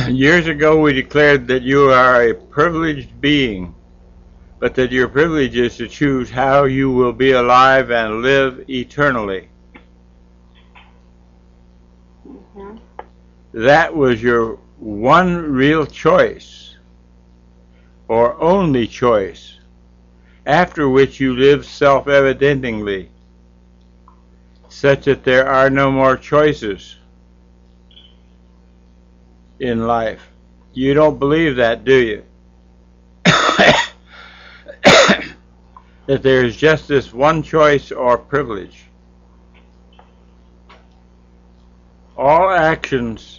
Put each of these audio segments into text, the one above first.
Years ago we declared that you are a privileged being, but that your privilege is to choose how you will be alive and live eternally. Mm-hmm. That was your one real choice, or only choice, after which you live self-evidentingly, such that there are no more choices in life. You don't believe that, do you? That there is just this one choice or privilege. All actions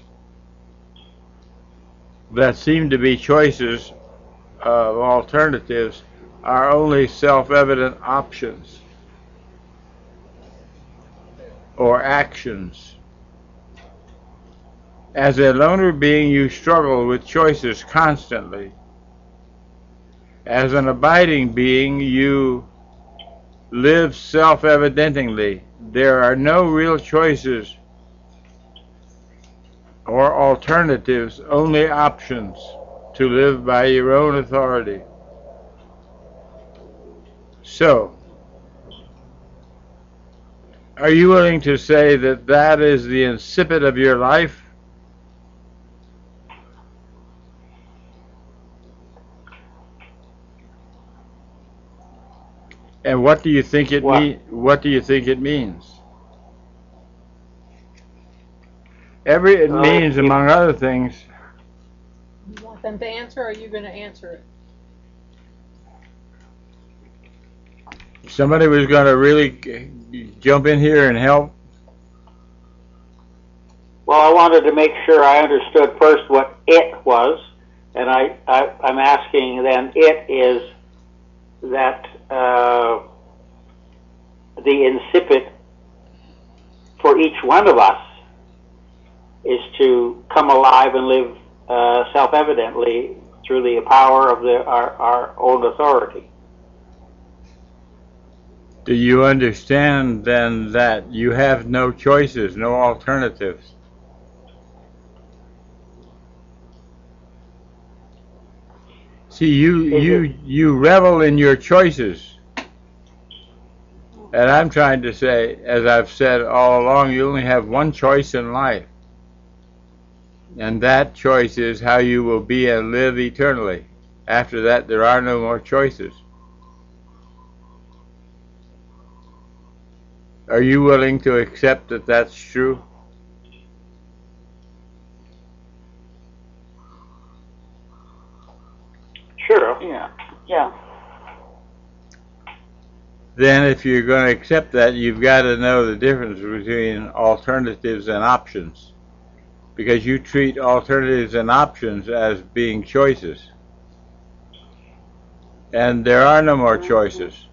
that seem to be choices of alternatives are only self-evident options or actions. As a loner being, you struggle with choices constantly. As an abiding being, you live self-evidentingly. There are no real choices or alternatives, only options to live by your own authority. So, are you willing to say that that is the incipit of your life? And what do you think it mean? What do you think it means? It means, among other things. You want them to answer, or are you going to answer it? Somebody was going to really jump in here and help. Well, I wanted to make sure I understood first what it was, and I'm asking then, it is that the incipit for each one of us is to come alive and live self-evidently through the power of our own authority. Do you understand then that you have no choices, no alternatives? See, you revel in your choices. And I'm trying to say, as I've said all along, you only have one choice in life. And that choice is how you will be and live eternally. After that, there are no more choices. Are you willing to accept that that's true? Sure. Yeah. Then if you're going to accept that, you've got to know the difference between alternatives and options. Because you treat alternatives and options as being choices. And there are no more choices.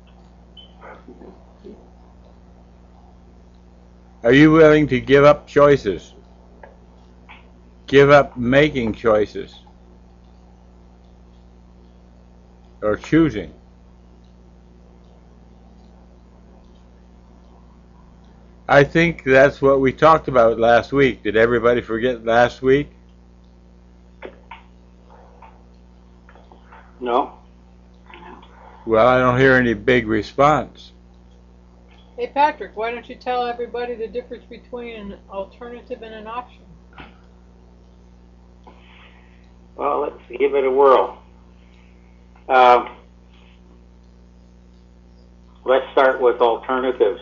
Are you willing to give up choices? Give up making choices? Or choosing? I think that's what we talked about last week. Did everybody forget last week? No. Well, I don't hear any big response. Hey, Patrick, why don't you tell everybody the difference between an alternative and an option? Well, let's give it a whirl. Let's start with alternatives.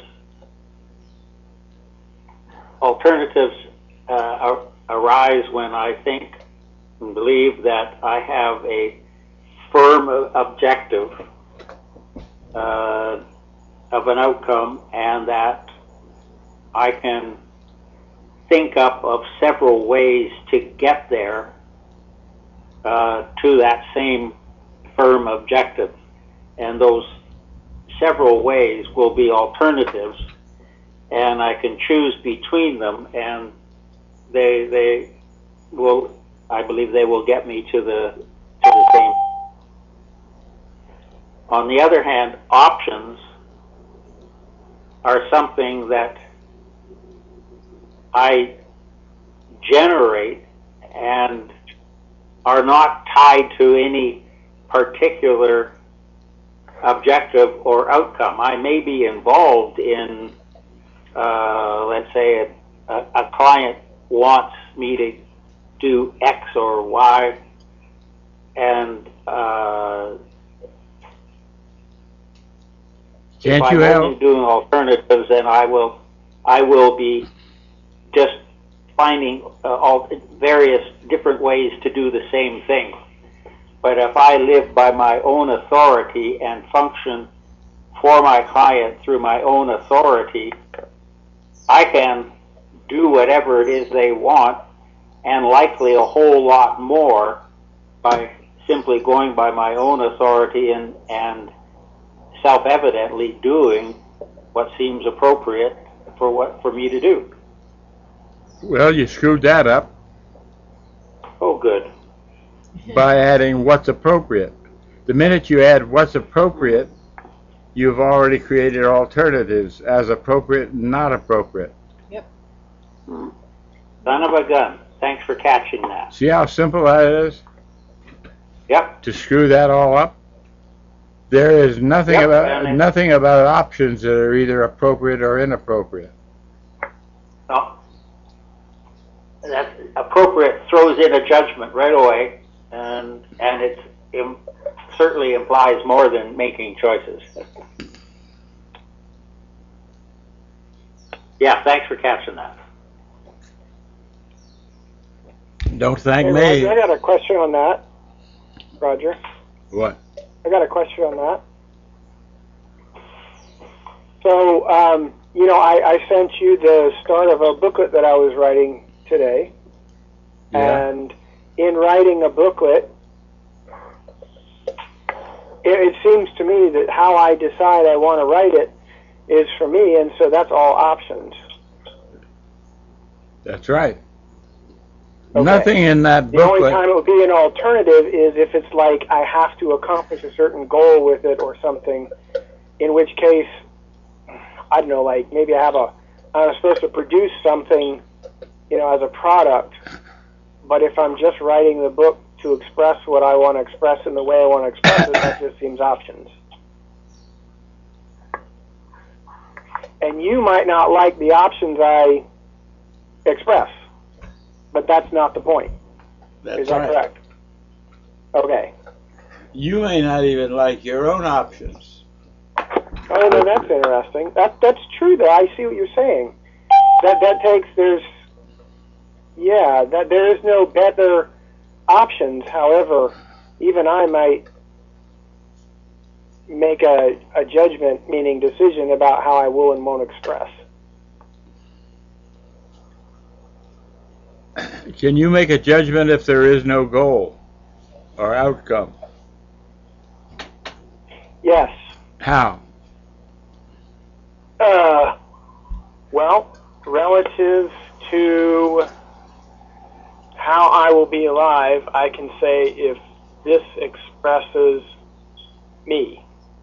Alternatives arise when I think and believe that I have a firm objective of an outcome, and that I can think up of several ways to get there to that same firm objective. And those several ways will be alternatives, and I can choose between them, and they will, I believe they will get me to the same. On the other hand, options are something that I generate and are not tied to any particular objective or outcome. I may be involved in, let's say, a client wants me to do X or Y, and if I'm only doing alternatives, then I will be just finding all various different ways to do the same thing. But if I live by my own authority and function for my client through my own authority, I can do whatever it is they want, and likely a whole lot more, by simply going by my own authority and self-evidently doing what seems appropriate for me to do. Well, you screwed that up. Oh, good. By adding what's appropriate. The minute you add what's appropriate, you've already created alternatives as appropriate and not appropriate. Yep. Son of a gun. Thanks for catching that. See how simple that is? Yep. To screw that all up? There is nothing about options that are either appropriate or inappropriate. No. That appropriate throws in a judgment right away, and it certainly implies more than making choices. Yeah, thanks for catching that. Don't thank Hey, me. Roger, I got a question on that. Roger, What? I got a question on that. So, I sent you the start of a booklet that I was writing today. Yeah. And in writing a booklet, it seems to me that how I decide I want to write it is for me, and so that's all options. That's right. Okay. Nothing in that The only booklet. time it would be an alternative is if it's like I have to accomplish a certain goal with it or something, in which case, I don't know, like maybe I'm supposed to produce something, as a product, but if I'm just writing the book to express what I want to express in the way I want to express it, that just seems options. And you might not like the options I express, but that's not the point. Is that correct? Okay. You may not even like your own options. Oh, no, that's interesting. That's true, though. I see what you're saying. There is no better options. However, even I might make a judgment, meaning decision, about how I will and won't express. Can you make a judgment if there is no goal or outcome? Yes. How? Well, relative to how I will be alive, I can say if this expresses me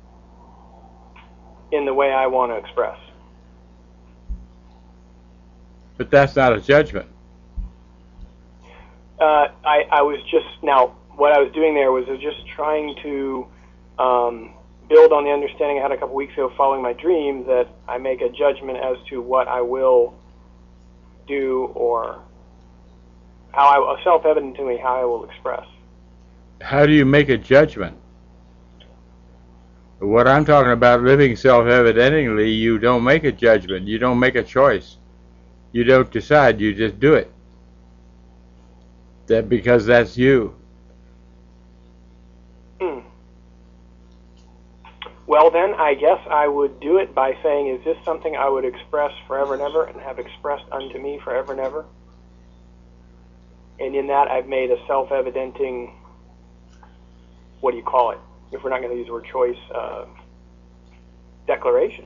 in the way I want to express. But that's not a judgment. What I was doing there was just trying to build on the understanding I had a couple weeks ago following my dream, that I make a judgment as to what I will do, or self-evident to me how I will express. How do you make a judgment? What I'm talking about, living self-evidently, you don't make a judgment. You don't make a choice. You don't decide. You just do it. Because that's you. Well, then, I guess I would do it by saying, is this something I would express forever and ever and have expressed unto me forever and ever? And in that, I've made a self-evidenting, what do you call it? If we're not going to use the word choice, declaration.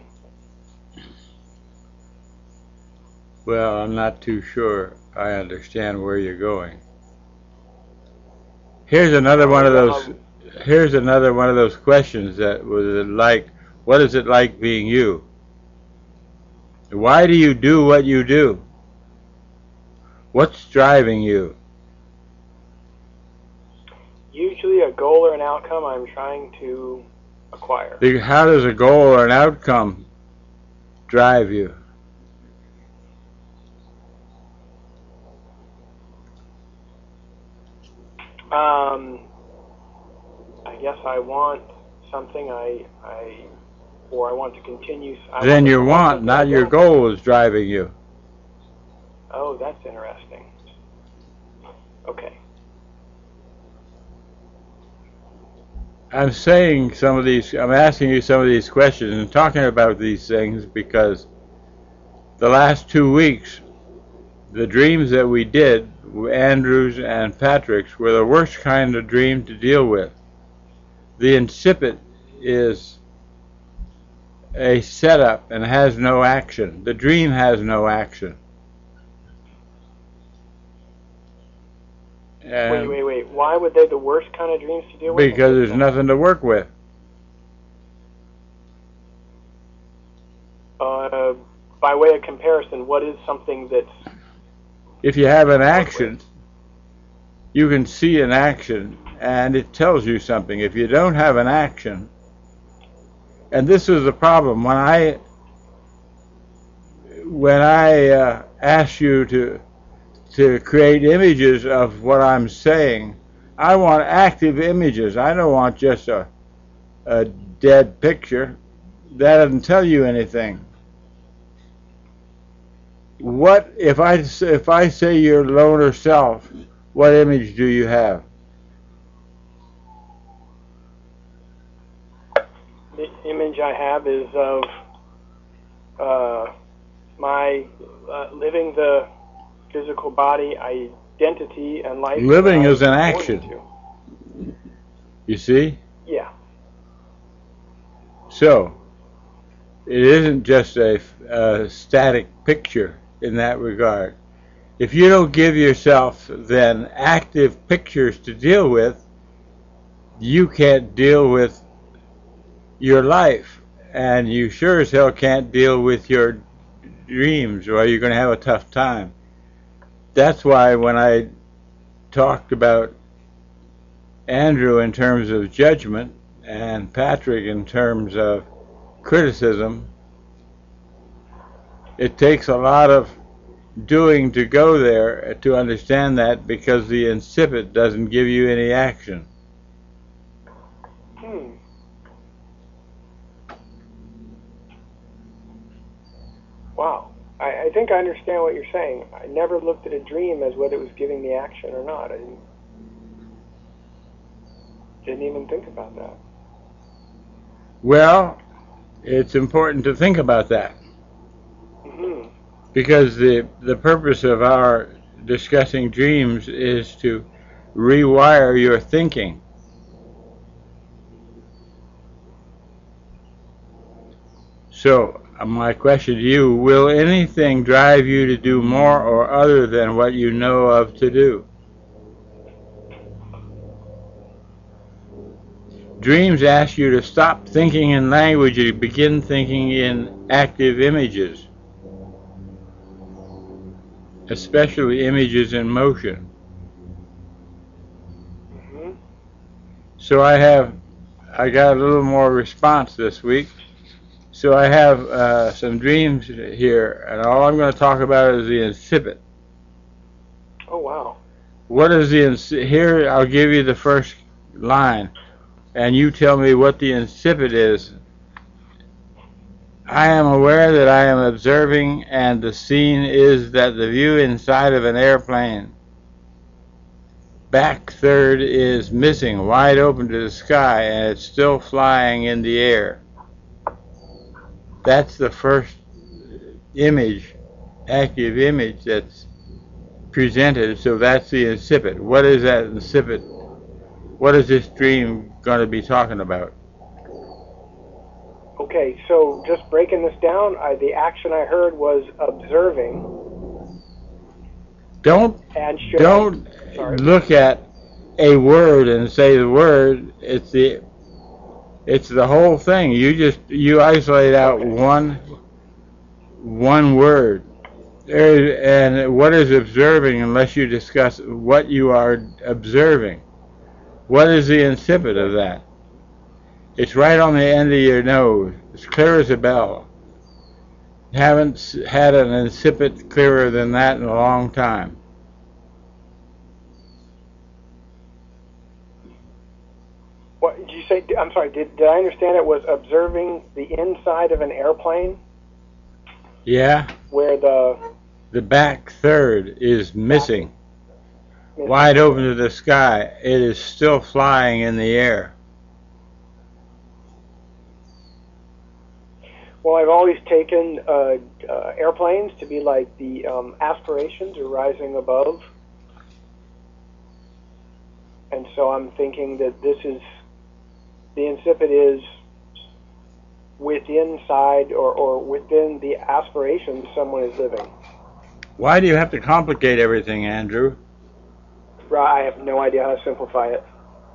Well, I'm not too sure I understand where you're going. Here's another one of those questions that was like, what is it like being you? Why do you do what you do? What's driving you? usually a goal or an outcome I'm trying to acquire. How does a goal or an outcome drive you? I guess I want something or I want to continue. Then your want, not your goal, is driving you. Oh, that's interesting. Okay. I'm asking you some of these questions and talking about these things because the last 2 weeks, the dreams that we did, Andrew's and Patrick's, were the worst kind of dream to deal with. The incipit is a setup and has no action. The dream has no action. And Wait. Why would they the worst kind of dreams to deal with? Because there's nothing to work with. By way of comparison, what is something that's... If you have an action, you can see an action, and it tells you something. If you don't have an action, and this is the problem, when I ask you to create images of what I'm saying, I want active images. I don't want just a dead picture. That doesn't tell you anything. What if I say your loner self, what image do you have? The image I have is of my living the physical body identity and life. Living is an action. You see? Yeah. So, it isn't just a static picture in that regard. If you don't give yourself then active pictures to deal with, you can't deal with your life, and you sure as hell can't deal with your dreams, or you're going to have a tough time. That's why when I talked about Andrew in terms of judgment and Patrick in terms of criticism, it takes a lot of doing to go there to understand that, because the incipit doesn't give you any action. Wow. I think I understand what you're saying. I never looked at a dream as whether it was giving me action or not. I didn't even think about that. Well, it's important to think about that. Because the purpose of our discussing dreams is to rewire your thinking. So, my question to you, will anything drive you to do more or other than what you know of to do? Dreams ask you to stop thinking in language and begin thinking in active images, especially images in motion. So I got a little more response this week. So I have some dreams here, and all I'm going to talk about is the incipit. Oh, wow. What is the incipit? Here, I'll give you the first line, and you tell me what the incipit is. I am aware that I am observing, and the scene is that the view inside of an airplane. Back third is missing, wide open to the sky, and it's still flying in the air. That's the first image, active image that's presented, so that's the incipit. What is that incipit? What is this dream going to be talking about? Okay, so just breaking this down, the action I heard was observing. Don't look at a word and say the word. It's the whole thing. You isolate out one word. And what is observing, unless you discuss what you are observing. What is the incipit of that? It's right on the end of your nose. It's clear as a bell. Haven't had an incipit clearer than that in a long time. What did you say? I'm sorry. Did I understand it was observing the inside of an airplane Yeah? where The back third is missing. Wide open to the sky. It is still flying in the air. Well, I've always taken airplanes to be like the aspirations or rising above. And so I'm thinking that this is, the incipit is within side or within the aspirations someone is living. Why do you have to complicate everything, Andrew? I have no idea how to simplify it.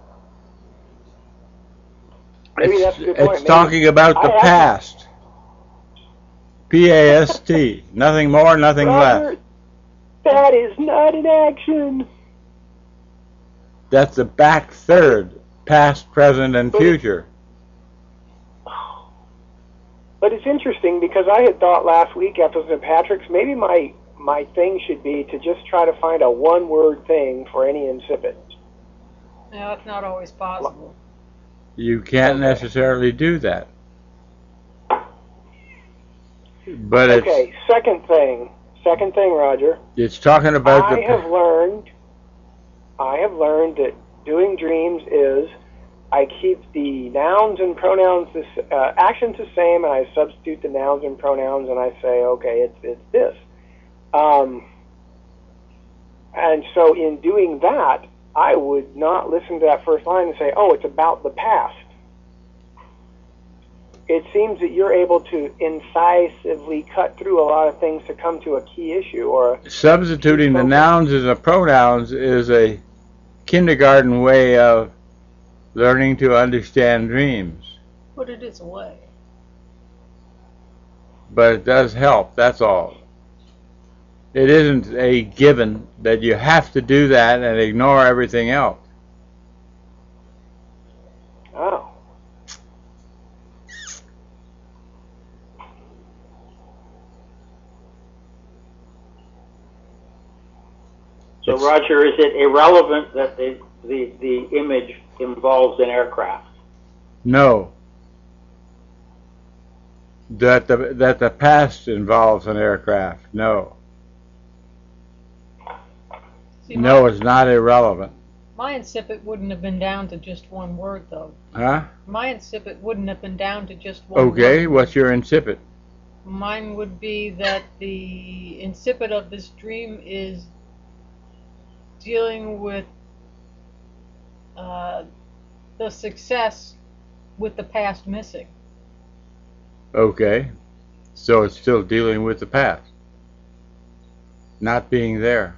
Maybe that's a good point. It's talking about the past. P-A-S-T. Nothing more, nothing less. That is not an action. That's the back third. Past, present, and future. But it's interesting because I had thought last week after St. Patrick's, maybe my thing should be to just try to find a one-word thing for any incipit. No, that's not always possible. You can't necessarily do that. But okay, second thing, Roger. It's talking about I have learned that doing dreams is I keep the nouns and pronouns, actions the same, and I substitute the nouns and pronouns, and I say, okay, it's this. And so in doing that, I would not listen to that first line and say, oh, it's about the past. It seems that you're able to incisively cut through a lot of things to come to a key issue. Or substituting the nouns as the pronouns is a kindergarten way of learning to understand dreams. Put it its way. But it does help, that's all. It isn't a given that you have to do that and ignore everything else. Oh. So, Roger, is it irrelevant that the image involves an aircraft? No. That the past involves an aircraft. No. See, no, it's not irrelevant. My incipit wouldn't have been down to just one word, though. Huh? My incipit wouldn't have been down to just one word. Okay, what's your incipit? Mine would be that the incipit of this dream is dealing with the success with the past missing. Okay, so it's still dealing with the past, not being there.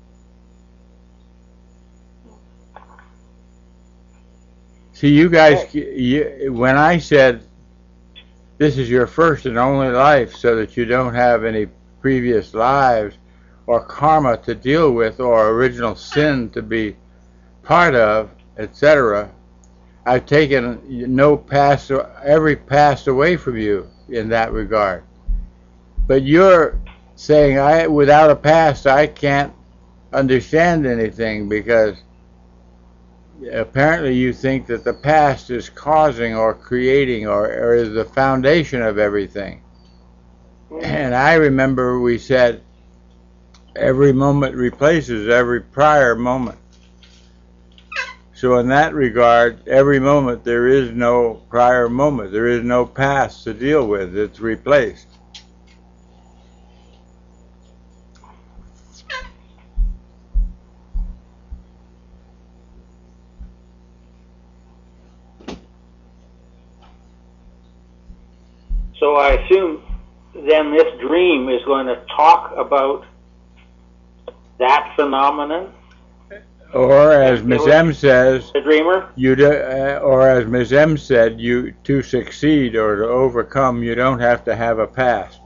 See, you guys, when I said this is your first and only life so that you don't have any previous lives or karma to deal with or original sin to be part of, etc., I've taken every past away from you in that regard. But you're saying, without a past, I can't understand anything, because apparently you think that the past is causing or creating or is the foundation of everything. And I remember we said every moment replaces every prior moment. So in that regard, every moment there is no prior moment. There is no past to deal with. It's replaced. So I assume then this dream is going to talk about that phenomenon? Or as Ms. M says, the dreamer? Or as Ms. M said, to succeed or to overcome, you don't have to have a past.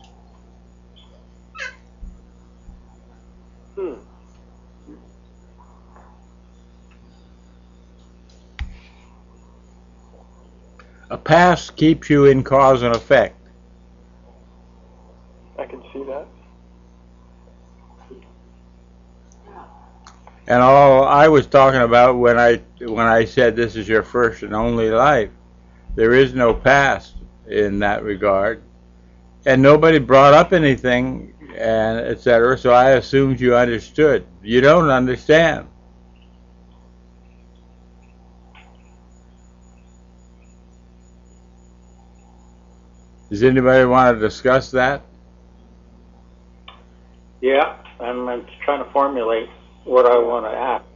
A past keeps you in cause and effect. I can see that. And all I was talking about when I said this is your first and only life, there is no past in that regard. And nobody brought up anything, and etc. So I assumed you understood. You don't understand. Does anybody want to discuss that? Yeah, I'm trying to formulate what I want to ask.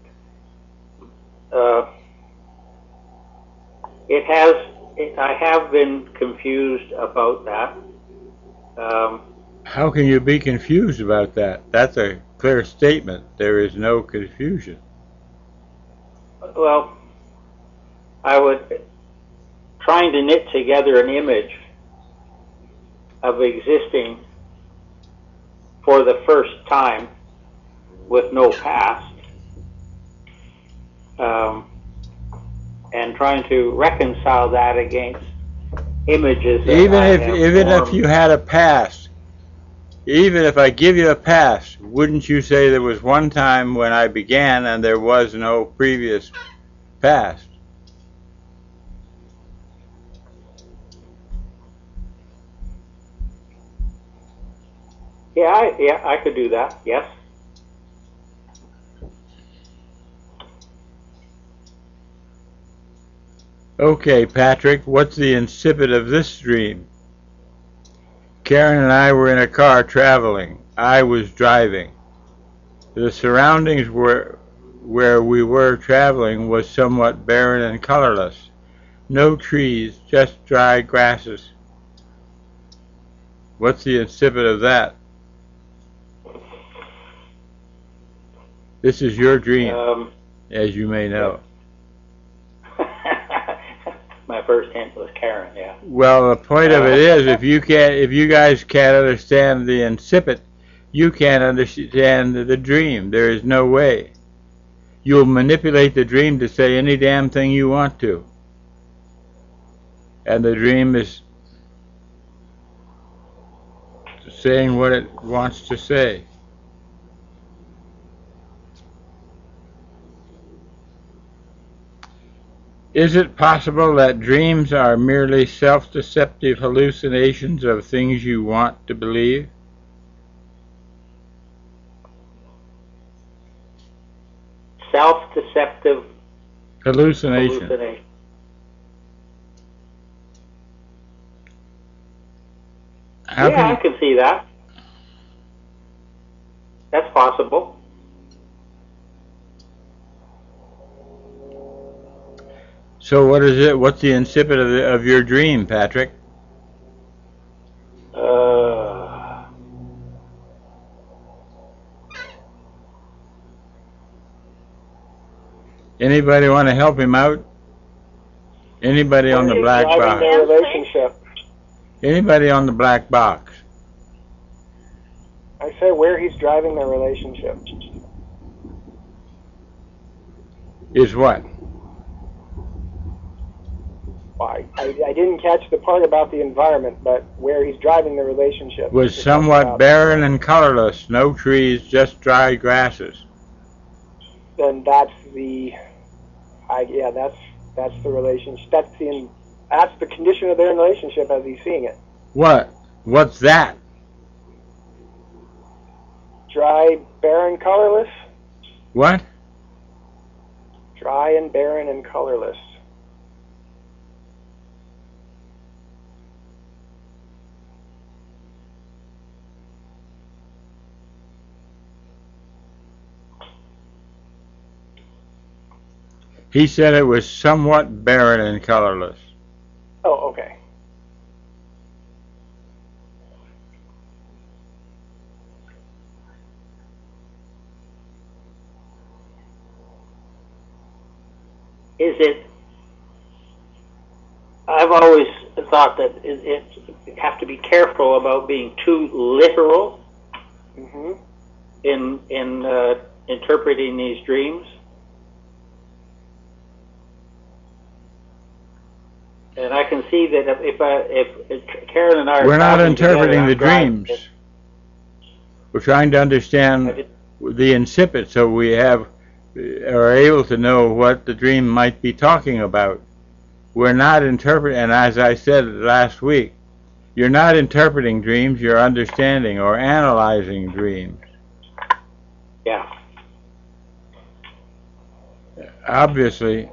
I have been confused about that. How can you be confused about that? That's a clear statement. There is no confusion. Well, I would trying to knit together an image of existing for the first time with no past, and trying to reconcile that against images that Even I if have even if formed. you had a past, even if I give you a past, wouldn't you say there was one time when I began and there was no previous past? Yeah, I could do that. Yes. Okay, Patrick, what's the incipit of this dream? Karen and I were in a car traveling. I was driving. The surroundings were where we were traveling was somewhat barren and colorless. No trees, just dry grasses. What's the incipit of that? This is your dream, as you may know. My first hint was Karen. Yeah. Well, the point of it is, if you guys can't understand the incipit, you can't understand the dream. There is no way. You'll manipulate the dream to say any damn thing you want to. And the dream is saying what it wants to say. Is it possible that dreams are merely self-deceptive hallucinations of things you want to believe? Self-deceptive Hallucination. hallucination. How Yeah, I can can see that. That's possible. So what is it? What's the incipit of your dream, Patrick? Anybody want to help him out? Anybody on the black Driving box? their relationship. Anybody on the black box? I say where he's driving their relationship. Is what? I didn't catch the part about the environment, but where he's driving the relationship. Was somewhat barren and colorless, no trees, just dry grasses. Then that's the, that's the relationship. That's the condition of their relationship as he's seeing it. What? What's that? Dry, barren, colorless. What? Dry and barren and colorless. He said it was somewhat barren and colorless. Oh, okay. Is it? I've always thought that you have to be careful about being too literal in interpreting these dreams. And I can see that if Karen and I are We're not traveling together, interpreting I'm the driving. dreams. We're trying to understand the incipit, so we are able to know what the dream might be talking about. We're not interpreting, and as I said last week, you're not interpreting dreams, you're understanding or analyzing dreams. Yeah. Obviously,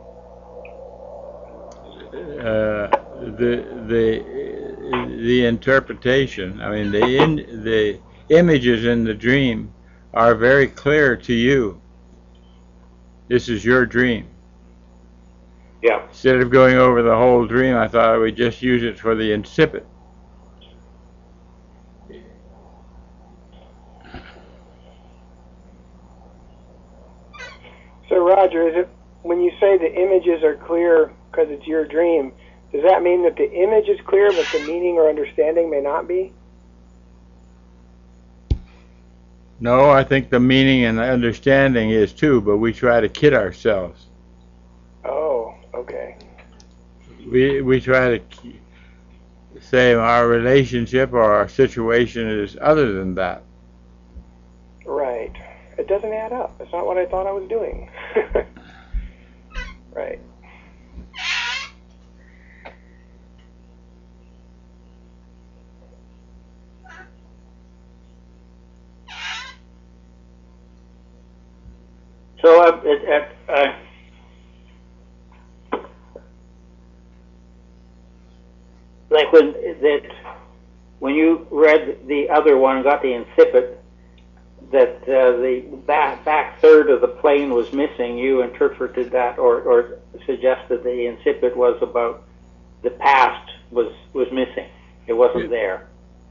the interpretation, I mean, the images in the dream are very clear to you. This is your dream. Yeah. Instead of going over the whole dream, I thought I would just use it for the incipit. So Roger, is it when you say the images are clear because it's your dream, does that mean that the image is clear but the meaning or understanding may not be? No, I think the meaning and the understanding is too, but we try to kid ourselves. Oh, okay. We try to say our relationship or our situation is other than that. Right. It doesn't add up. It's not what I thought I was doing. Right. So like when you read the other one, got the incipit, that the back third of the plane was missing, you interpreted that or suggested the incipit was about the past was missing. It wasn't there.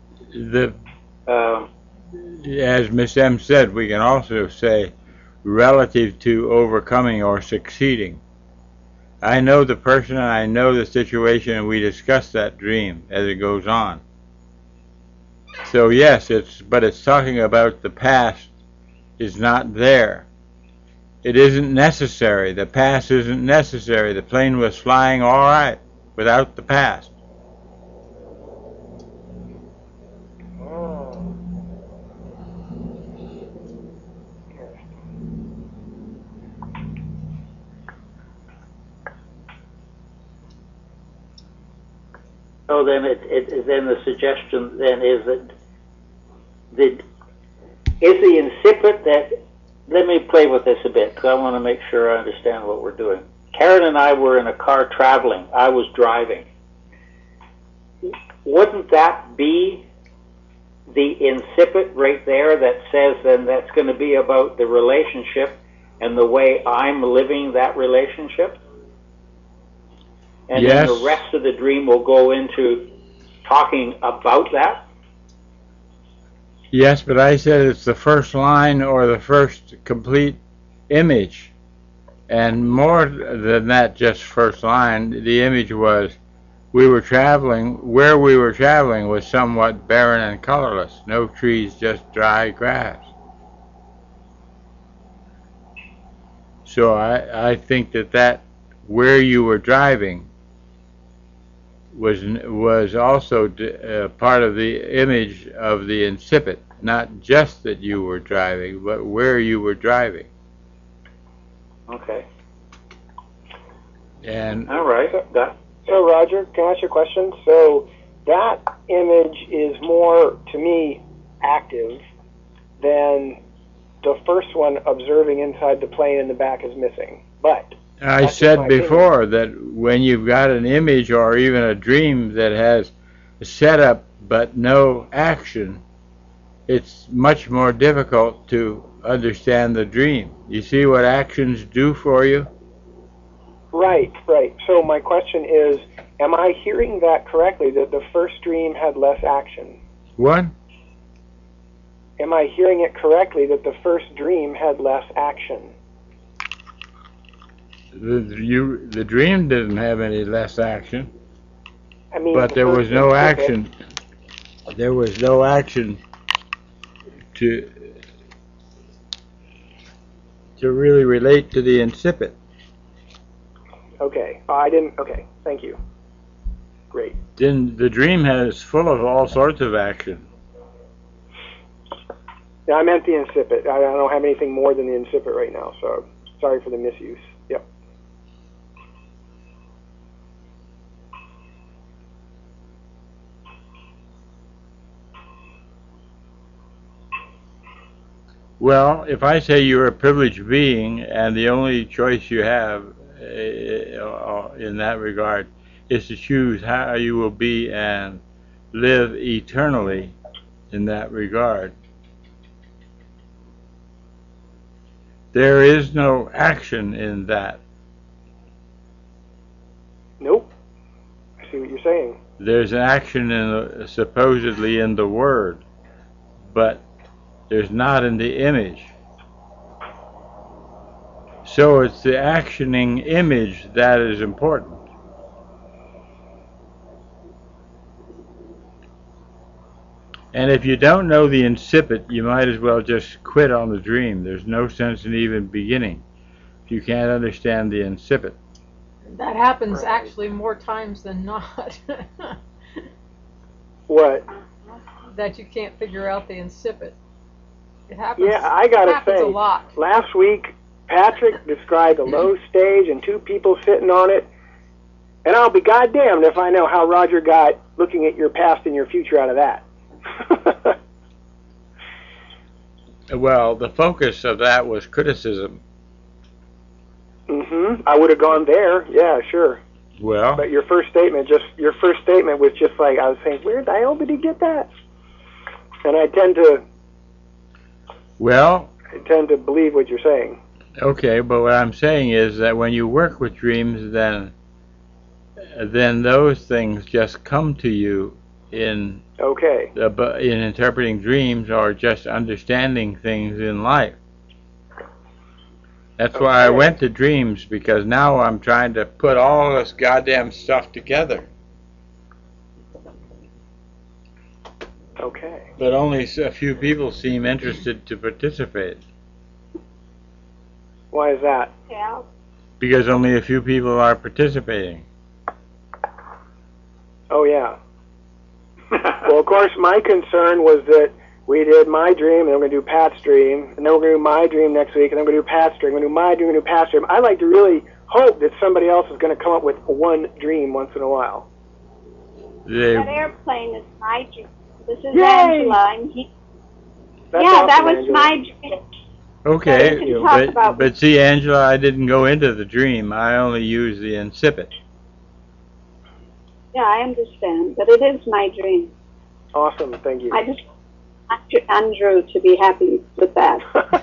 As Miss M said, we can also say relative to overcoming or succeeding. I know the person and I know the situation, and we discuss that dream as it goes on. So yes, but it's talking about the past is not there. It isn't necessary. The past isn't necessary. The plane was flying all right without the past. So then then the suggestion then is that is the incipit that, let me play with this a bit because I want to make sure I understand what we're doing. Karen and I were in a car traveling. I was driving. Wouldn't that be the incipit right there that says then that's going to be about the relationship and the way I'm living that relationship? And yes. Then the rest of the dream will go into talking about that? Yes, but I said it's the first line or the first complete image. And more than that, just first line, the image was we were traveling, where we were traveling was somewhat barren and colorless. No trees, just dry grass. So I think that where you were driving was also part of the image of the incipit, not just that you were driving, but where you were driving. Okay. And all right. So Roger, can I ask you a question? So that image is more, to me, active than the first one, observing inside the plane and the back is missing. But I said before that when you've got an image or even a dream that has a setup but no action, it's much more difficult to understand the dream. You see what actions do for you? Right. So my question is, am I hearing that correctly, that the first dream had less action? What? Am I hearing it correctly that the first dream had less action? The dream didn't have any less action. I mean, but there was no action. There was no action to really relate to the incipit. Okay. I didn't. Okay. Thank you. great. Then the dream is full of all sorts of action. Yeah, I meant the incipit. I don't have anything more than the incipit right now, so sorry for the misuse. Yep. Well, if I say you're a privileged being and the only choice you have in that regard is to choose how you will be and live eternally in that regard, there is no action in that. Nope. I see what you're saying. There's an action supposedly in the word, but there's not in the image. So it's the actioning image that is important. And if you don't know the incipit, you might as well just quit on the dream. There's no sense in even beginning if you can't understand the incipit. That happens actually more times than not. What? That you can't figure out the incipit. It happens. Yeah, I gotta happens say, a lot. last week Patrick described a low stage and two people sitting on it, and I'll be goddamned if I know how Roger got looking at your past and your future out of that. Well, the focus of that was criticism. I would have gone there. Yeah, sure. Well, But your first statement was just like, I was saying, where the hell did he get that? And I tend to believe what you're saying. okay, but what I'm saying is that when you work with dreams, then those things just come to you in interpreting dreams or just understanding things in life. That's why I went to dreams, because now I'm trying to put all this goddamn stuff together. Okay. But only a few people seem interested to participate. Why is that? Yeah. Because only a few people are participating. Oh, yeah. Well, of course, my concern was that we did my dream, and then we're going to do Pat's dream, and then we're going to do my dream next week, and then we're going to do Pat's dream, we're going to do my dream, we're going to do Pat's dream. I like to really hope that somebody else is going to come up with one dream once in a while. That airplane is my dream. This is Yay! Angela. That's Yeah, awesome, that was Angela. my dream. Okay, So you can talk about- but see, Angela, I didn't go into the dream. I only used the incipit. Yeah, I understand, but it is my dream. Awesome, thank you. I just want Andrew to be happy with that.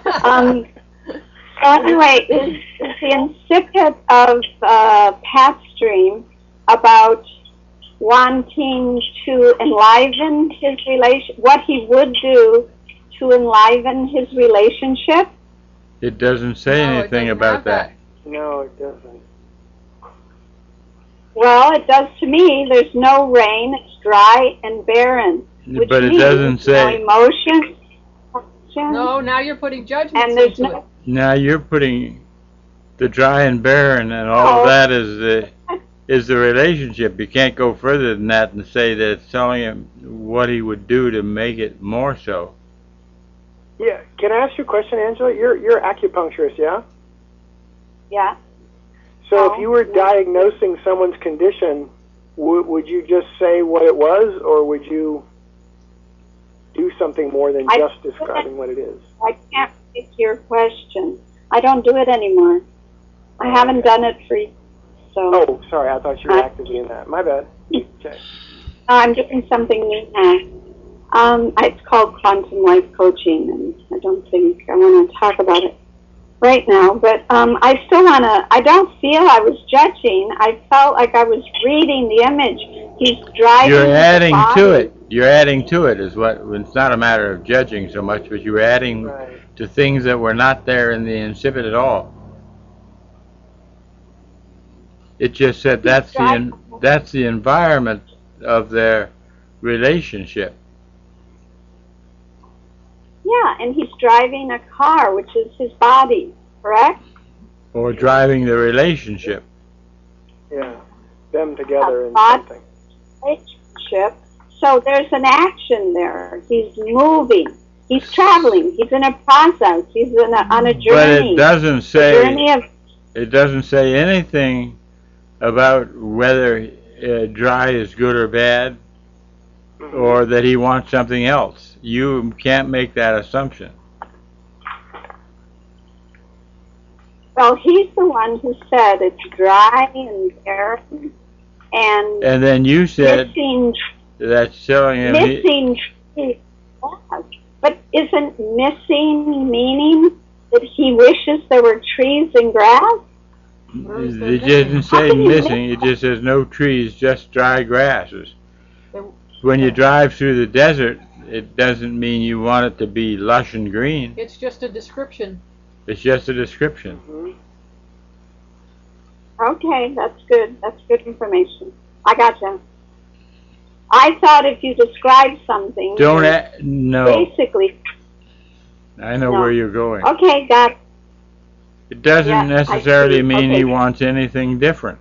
So anyway, is the incipit of Pat's dream about wanting to enliven his relation, what he would do to enliven his relationship? It doesn't say No, it anything doesn't about have that. No, it doesn't. Well, it does to me. There's no rain. It's dry and barren. Which But it means doesn't say. no emotion. No, now you're putting judgments And there's into no. it. Now you're putting the dry and barren, and all Oh. of that is the relationship. You can't go further than that and say that it's telling him what he would do to make it more so. Yeah, can I ask you a question, Angela? You're an acupuncturist, yeah? Yeah. So Oh, if you were yeah. diagnosing someone's condition, would you just say what it was, or would you do something more than I- just describing what it is? I can't take your question. I don't do it anymore. I haven't done it for years. So Oh, sorry, I thought you were actively in that. My bad. Okay. I'm doing something new now. It's called Quantum Life Coaching, and I don't think I want to talk about it right now. But I still want to. I don't feel I was judging. I felt like I was reading the image. He's driving. You're his adding to body. it. You're adding to it is what. It's not a matter of judging so much, but you're adding Right. to things that were not there in the incipit at all. It just said that's the environment of their relationship. Yeah, and he's driving a car, which is his body, correct? Or driving the relationship. Yeah. Them together and Thought- something. relationship. So there's an action there. He's moving. He's traveling. He's in a process. He's on a journey. But it doesn't A say journey of it doesn't say anything about whether dry is good or bad, or that he wants something else. You can't make that assumption. well, he's the one who said it's dry and barren and And then you said missing that's telling him missing trees. Yes. But isn't missing meaning that he wishes there were trees and grass? it doesn't How say can you missing. miss It just says no trees, just dry grasses. There- When you drive through the desert, it doesn't mean you want it to be lush and green. It's just a description. It's just a description. Okay, that's good. That's good information. I gotcha. I thought if you describe something, Don't that no. basically. I know No. where you're going. Okay, got. It doesn't Yeah, I necessarily see. mean he Okay. wants anything different.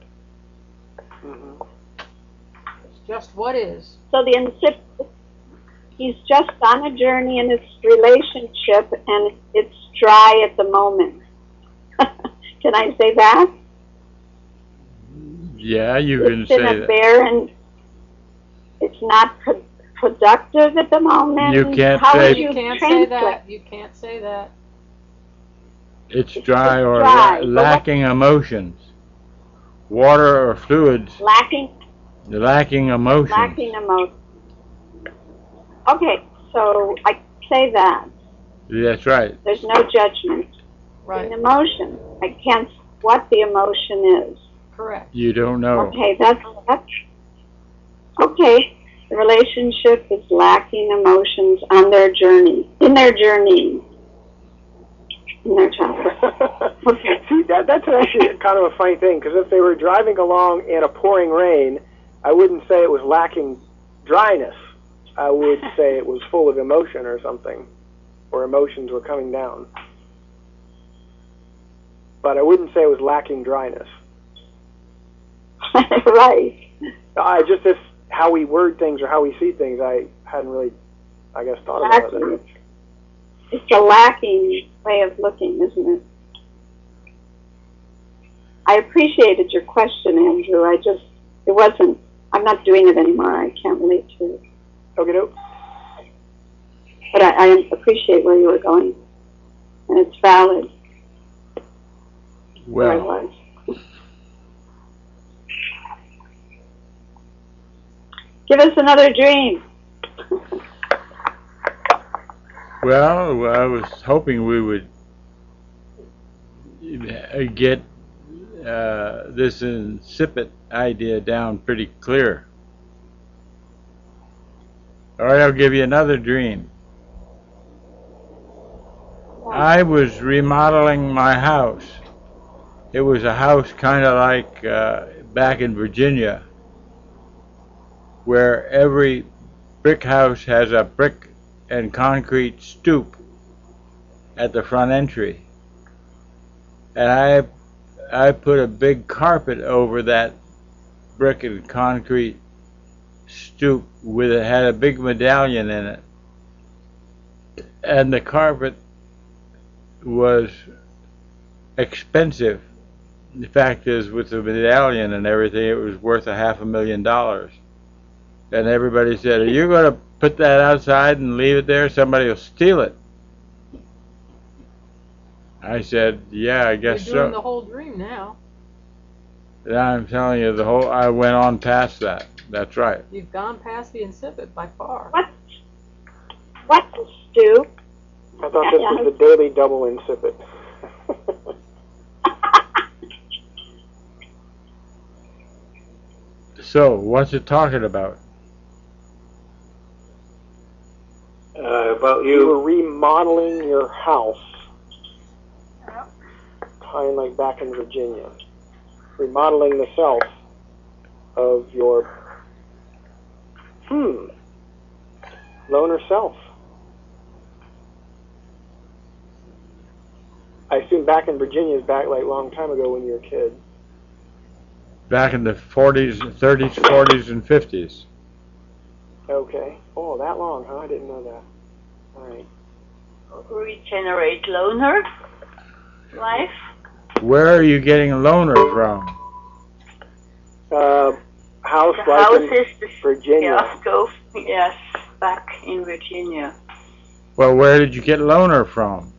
It's just what is. So the incipient. He's just on a journey in his relationship, and it's dry at the moment. Can I say that? Yeah, you can It's in say a that. barren. It's not productive at the moment. You can't How say- would You you can't say translate? that. You can't say that. It's dry or dry, but lacking emotions. Water or fluids Lacking lacking emotions. lacking emotion. Okay, so I say that. That's right. There's no judgment Right. in emotion. I can't what the emotion is. Correct. You don't know. Okay, that's okay. The relationship is lacking emotions on their journey. In their journey. In their childhood. Okay. See, that's actually kind of a funny thing, because if they were driving along in a pouring rain, I wouldn't say it was lacking dryness. I would say it was full of emotion or something, or emotions were coming down. But I wouldn't say it was lacking dryness. Right. I just, if how we word things or how we see things, I hadn't really, I guess, thought about it that Lacking. much. It's a lacking way of looking, isn't it? I appreciated your question, Andrew. It wasn't, I'm not doing it anymore. I can't relate to it. Okay, doke. But I appreciate where you were going. And it's valid where I Well, was. Give us another dream. well, I was hoping we would get this insipid idea down pretty clear. All right, I'll give you another dream. I was remodeling my house. It was a house kind of like back in Virginia, where every brick house has a brick and concrete stoop at the front entry. And I put a big carpet over that brick and concrete stoop with it, had a big medallion in it. And the carpet was expensive. The fact is, with the medallion and everything, it was worth $500,000. And everybody said, "Are you going to put that outside and leave it there? Somebody will steal it." I said, "Yeah, I guess You're doing so." the whole dream now. And I'm telling you, I went on past that. That's right. You've gone past the insipid by far. What's a stew? I thought this was the daily double insipid. So, what's it talking about? About You you. were remodeling your house, kind of like back in Virginia. Remodeling the self of your loner self. I assume back in Virginia is back like a long time ago when you were a kid. Back in the 40s, 30s, 40s, and 50s. Okay. Oh, that long, huh? I didn't know that. All right. Regenerate loner life. Where are you getting loner from? House The like house in is the Virginia. Fiasco. Yes, back in Virginia. Well, where did you get loner from?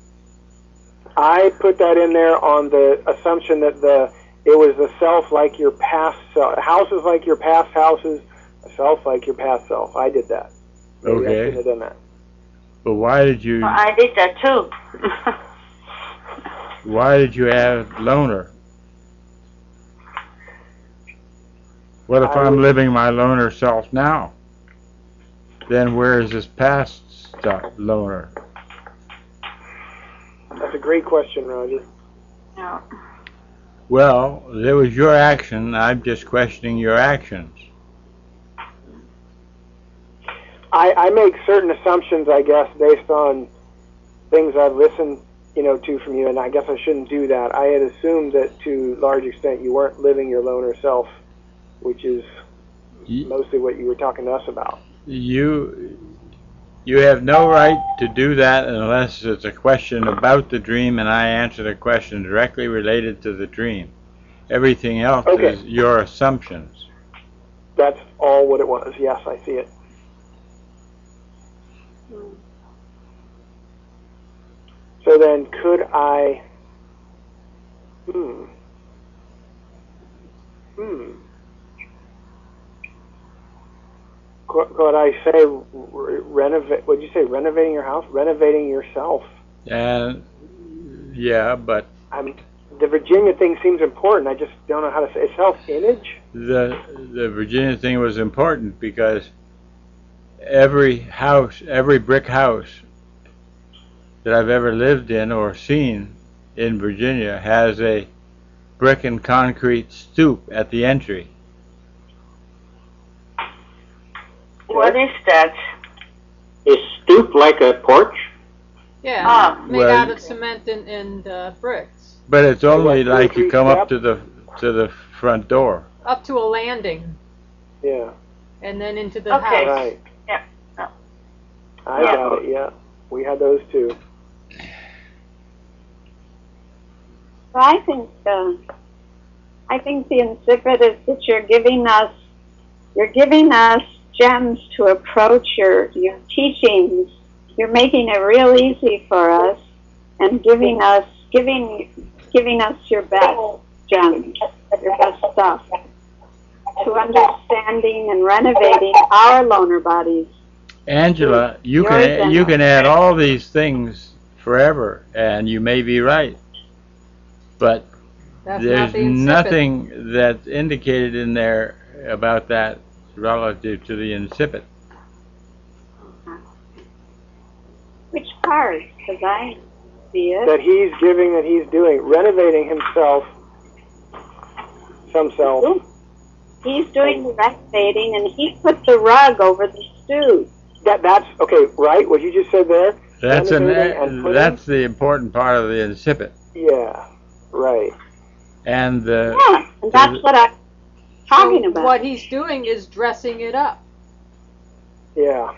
I put that in there on the assumption that it was the self like your past self. Houses like your past houses, a self like your past self. I did that. Maybe I Okay. shouldn't have done that. But why did you? Well, I did that too. Why did you add loner? What if I'm living my loner self now? Then where is this past stuff, loner? That's a great question, Roger. No. Well, it was your action. I'm just questioning your actions. I make certain assumptions, I guess, based on things I've listened, to from you, and I guess I shouldn't do that. I had assumed that to a large extent you weren't living your loner self, which is mostly what you were talking to us about. You have no right to do that unless it's a question about the dream and I answer the question directly related to the dream. Everything else is your assumptions. That's all what it was. Yes, I see it. So then could I... Could I say renovate? Would you say renovating your house? Renovating yourself? Yeah, but the Virginia thing seems important. I just don't know how to say it. Self-image? the Virginia thing was important because every brick house that I've ever lived in or seen in Virginia has a brick and concrete stoop at the entry. What is that? Is stoop like a porch? Yeah, made Well, out of cement and bricks. But it's only like you concrete come up step? to the front door. Up to a landing Yeah. and then into the Okay. house. Right. Yeah. No. I got it, yeah. We had those too. So I think the incipit is that you're giving us gems to approach your teachings. You're making it real easy for us and giving us your best gems, your best stuff to understanding and renovating our loner bodies. Angela, you can add all these things forever, and you may be right, but That's there's not the incipit. nothing that's indicated in there about that relative to the incipit. Which part? Because I see it. That he's giving, that he's doing, renovating himself, some self. He's doing the renovating, and he put the rug over the stoop. That's, okay, right, what you just said there? That's Renovating and putting- that's the important part of the incipit, Yeah, right. and the Yeah, and that's what I'm talking So about. what he's doing is dressing it up. Yeah.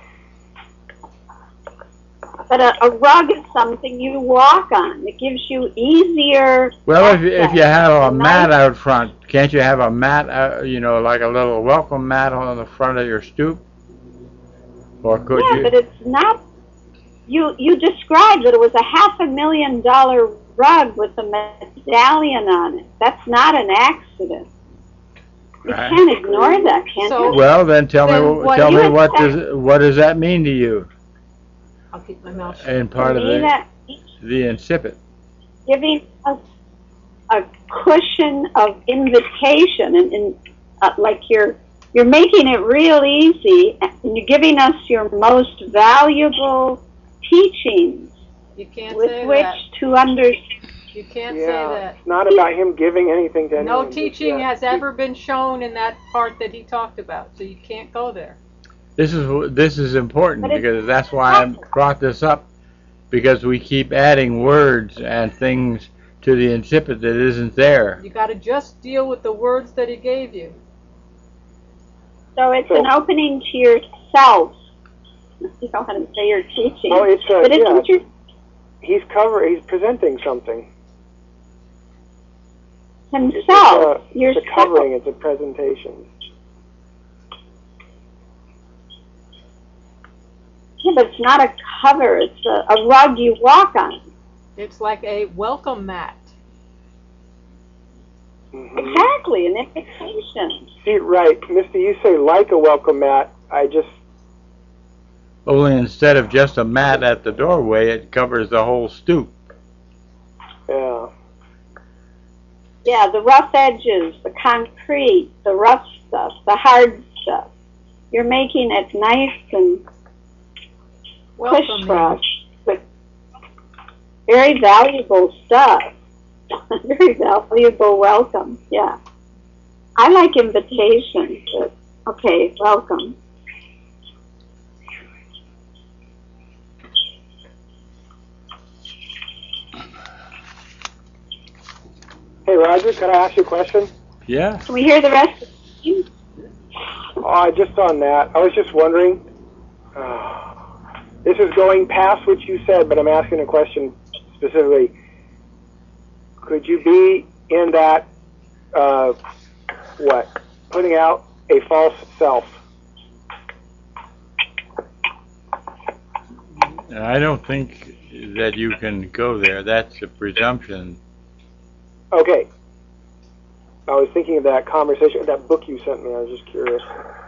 But a rug is something you walk on. It gives you easier. well, if you have a Nice. mat out front, can't you have a mat, like a little welcome mat on the front of your stoop? Or could Yeah, you? but it's not. You described that it was a $500,000 rug with a medallion on it. That's not an accident. You Right. can't ignore that, can So- you? Well, then tell Then me what tell you me what does that mean to you I'll keep my mouth shut. in part To of me, that the incipit? giving us a cushion of invitation, and like you're making it real easy, and you're giving us your most valuable teachings You can't with say which that. to understand. You can't say Yeah, that. it's not about him giving anything to anyone. No just, teaching yeah. has ever been shown in that part that he talked about, so you can't go there. This is important But it's- because that's why I brought this up, because we keep adding words and things to the incipit that isn't there. You got to just deal with the words that he gave you. So it's an opening to your himself. You don't want to say you're teaching. Oh, it's but yeah. it's He's presenting something. himself. It's a covering. It's a presentation. Yeah, but it's not a cover. It's a rug you walk on. It's like a welcome mat. Mm-hmm. Exactly, an invitation. See, right, Misty, you say like a welcome mat. Only instead of just a mat at the doorway, it covers the whole stoop. Yeah. Yeah, the rough edges, the concrete, the rough stuff, the hard stuff. You're making it nice and push brush with very valuable stuff. Very valuable welcome, yeah. I like invitations, but okay, welcome. Hey, Roger, can I ask you a question? Yeah. Can we hear the rest of you? Just on that, I was just wondering, this is going past what you said, but I'm asking a question specifically. Could you be in that, putting out a false self? I don't think that you can go there. That's a presumption. Okay. I was thinking of that conversation, that book you sent me. I was just curious.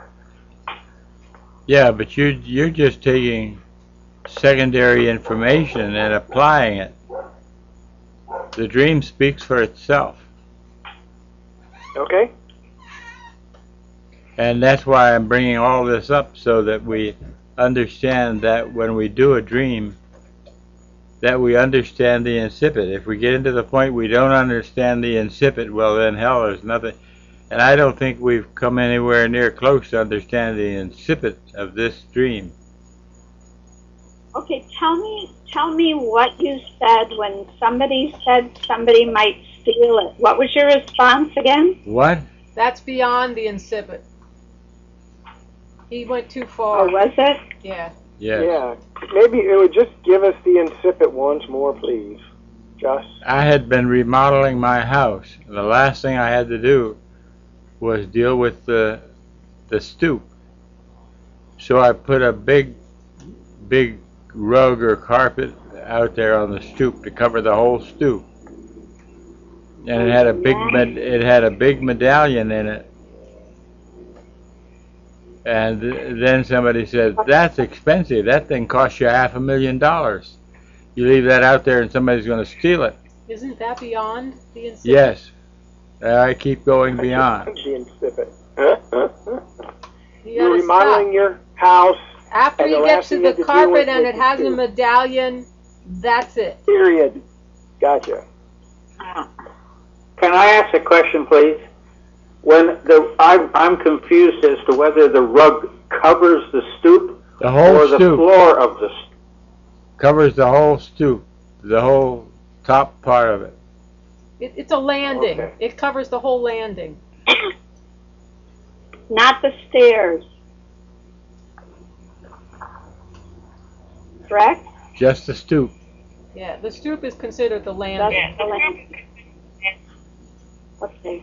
Yeah, but you're just taking secondary information and applying it. The dream speaks for itself. Okay. And that's why I'm bringing all this up, so that we understand that when we do a dream, that we understand the incipit. If we get into the point we don't understand the incipit, well then hell, there's nothing. And I don't think we've come anywhere near close to understanding the incipit of this dream. Okay, tell me what you said when somebody said somebody might steal it. What was your response again? What? That's beyond the incipit. He went too far. Oh, was it? Yeah. Yes. Yeah. Maybe it would just give us the incipit once more, please. Just. I had been remodeling my house, and the last thing I had to do was deal with the stoop. So I put a big rug or carpet out there on the stoop to cover the whole stoop, and it had a big medallion in it. And then somebody said, "That's expensive. That thing costs you $500,000. You leave that out there, and somebody's going to steal it." Isn't that beyond the incipit? Yes. I keep going beyond. The incipit. You're remodeling your house. After he gets to the carpet and it has a medallion, that's it. Period. Gotcha. Can I ask a question, please? I'm confused as to whether the rug covers the stoop The whole or the stoop floor of the stoop. covers the whole stoop, the whole top part of it. It's a landing. Okay. It covers the whole landing. Not the stairs. Correct? Just the stoop. Yeah, the stoop is considered the landing. That's the landing. Okay.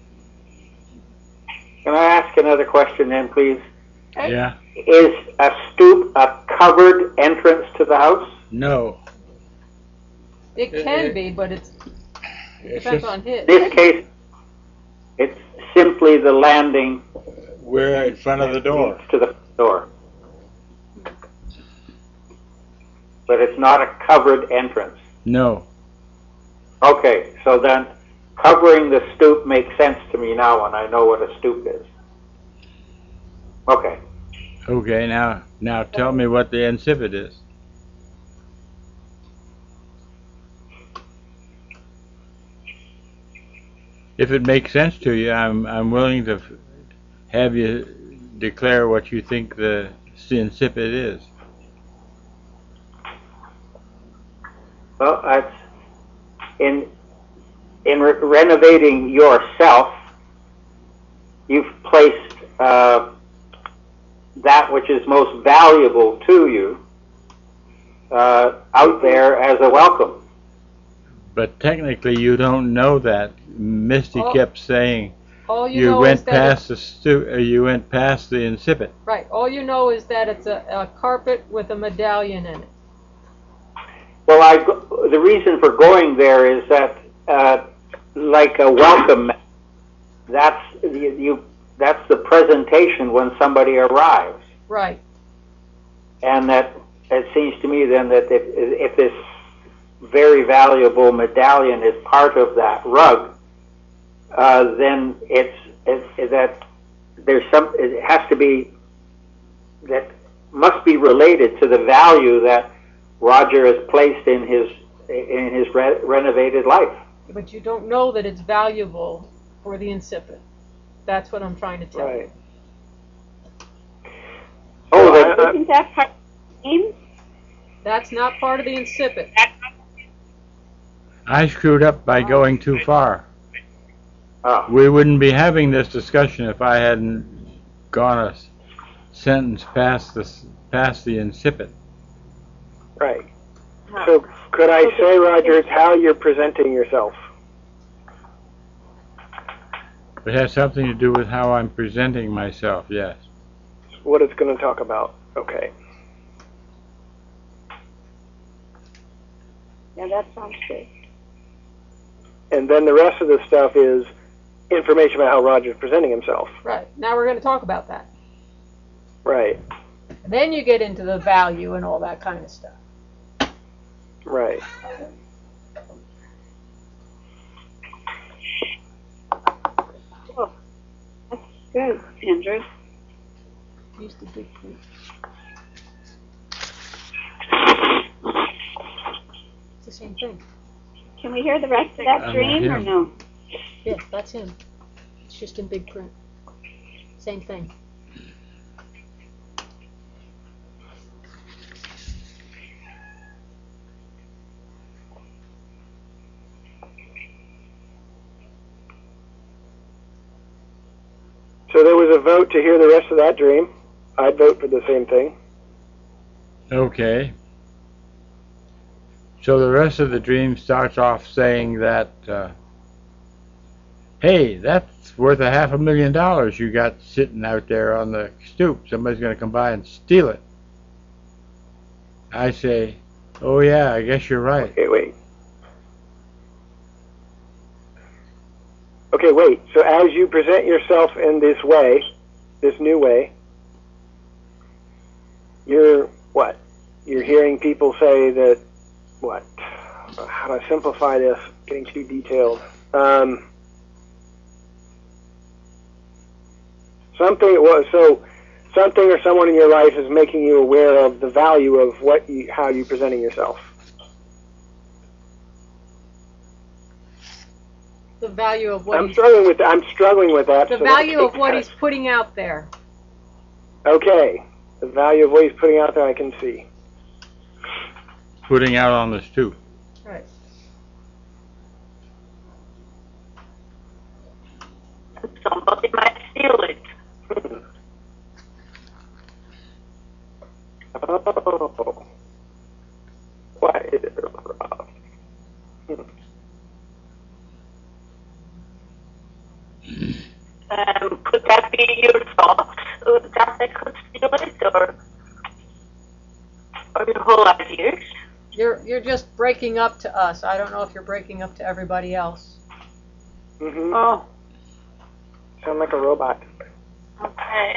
Can I ask another question then, please? Yeah. Is a stoop a covered entrance to the house? No. It can be, but it depends on his. In this case, it's simply the landing. We're in front of the door. To the door. But it's not a covered entrance. No. Okay, so then covering the stoop makes sense to me now when I know what a stoop is. Okay. Okay, now tell me what the incipit is. If it makes sense to you, I'm willing to have you declare what you think the incipit is. Well, that's in renovating yourself, you've placed that which is most valuable to you out there as a welcome. But technically, you don't know that. Misty kept saying All you you know went is that past you went past the incipit. right. All you know is that it's a carpet with a medallion in it. Well, the reason for going there is that, like a welcome, that's the presentation when somebody arrives, Right. and that it seems to me then that if this very valuable medallion is part of that rug, then it's that there's it has to be, that must be related to the value that Roger has placed in his renovated life. But you don't know that it's valuable for the incipit. That's what I'm trying to tell you. Oh, Isn't that part of the game? That's not part of the incipit. I screwed up by going too far. oh. We wouldn't be having this discussion if I hadn't gone a sentence past the incipit. Right. So could I say, Roger, it's how you're presenting yourself? It has something to do with how I'm presenting myself, yes. What it's going to talk about. Okay. Yeah, that sounds good. And then the rest of the stuff is information about how Roger's presenting himself. Right. Now we're going to talk about that. Right. Then you get into the value and all that kind of stuff. Right. Oh, that's good, Andrew. Use the big print. It's the same thing. Can we hear the rest of that dream or him. no? Yeah, that's him. It's just in big print. Same thing. So there was a vote to hear the rest of that dream. I'd vote for the same thing. Okay. So the rest of the dream starts off saying that, hey, that's worth $500,000 you got sitting out there on the stoop. Somebody's going to come by and steal it. I say, oh yeah, I guess you're right. Okay, wait. Okay, wait. So as you present yourself in this way, this new way, you're what? You're hearing people say that, what? How do I simplify this? Getting too detailed. Something or someone in your life is making you aware of the value of how you're presenting yourself. The value of what I'm struggling with that. the so value let's of what take he's that. putting out there. Okay, the value of what he's putting out there, I can see. Putting out on the stoop. Right. Somebody might steal it. Oh, why is it rough? Could that be your thoughts that they could steal it, or your whole ideas? You're just breaking up to us. I don't know if you're breaking up to everybody else. Mm-hmm. Oh, Sound like a robot. okay.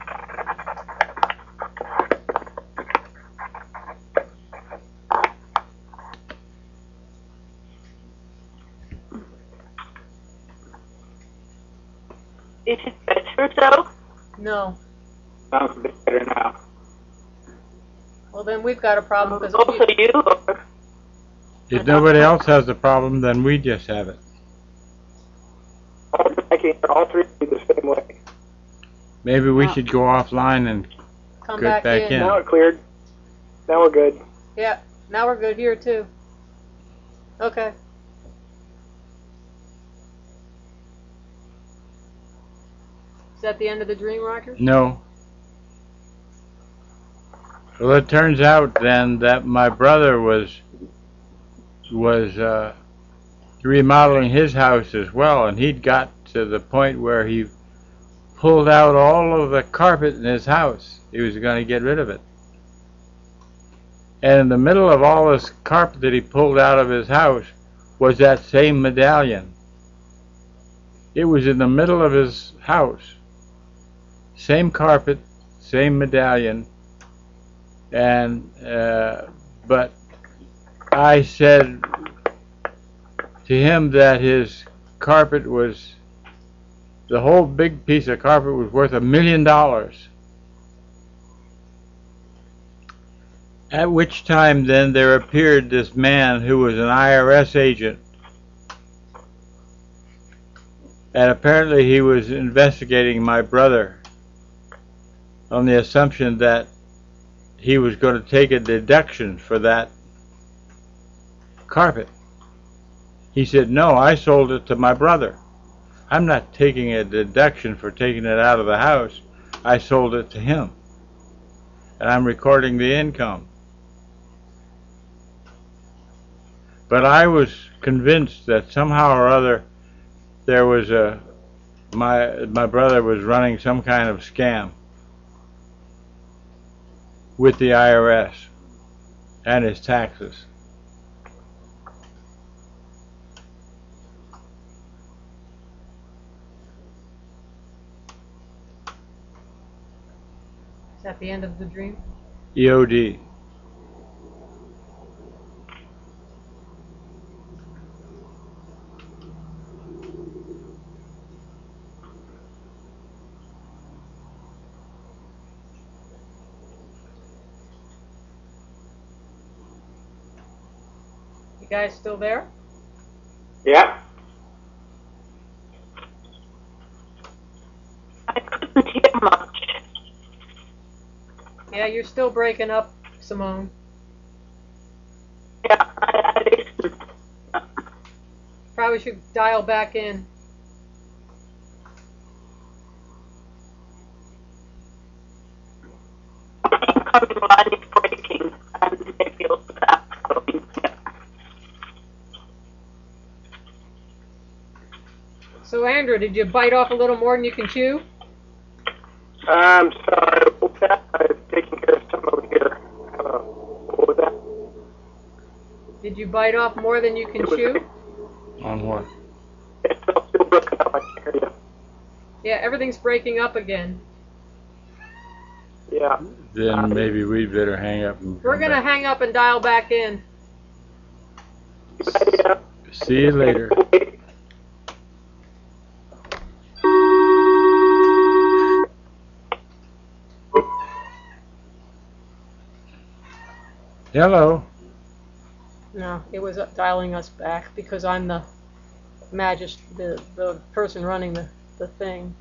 Is it better though? No. Sounds a bit better now. Well, then we've got a problem because Also you, or? If nobody else has the problem, then we just have it. I can hear all three of you the same way. Maybe we should go offline and come Get back in. Now it cleared. Now we're good. Yeah. Now we're good here too. Okay. Is that the end of the dream, Roger? no. Well, it turns out then that my brother was remodeling his house as well, and he'd got to the point where he pulled out all of the carpet in his house. He was going to get rid of it. And in the middle of all this carpet that he pulled out of his house was that same medallion. It was in the middle of his house. Same carpet, same medallion. And, but I said to him that his carpet was, the whole big piece of carpet was worth $1 million. At which time then there appeared this man who was an IRS agent. And apparently he was investigating my brother on the assumption that he was going to take a deduction for that carpet. He said, no, I sold it to my brother. I'm not taking a deduction for taking it out of the house. I sold it to him. And I'm recording the income. But I was convinced that somehow or other there was my brother was running some kind of scam with the IRS and his taxes. Is that the end of the dream? EOD. You guys still there? Yeah. I couldn't hear much. Yeah, you're still breaking up, Simone. Yeah, I listened. Probably should dial back in. Incoming line is breaking, and maybe it'll stop going. So, Andrew, did you bite off a little more than you can chew? I'm sorry, what was that? I was taking care of something over here. What was that? Did you bite off more than you can chew? On what? It's all still broken up, I can hear you. Yeah, everything's breaking up again. Yeah. Then maybe we'd better hang up and We're come gonna back. hang up and dial back in. Yeah. See you later. Hello. No, it was dialing us back because I'm the the person running the thing.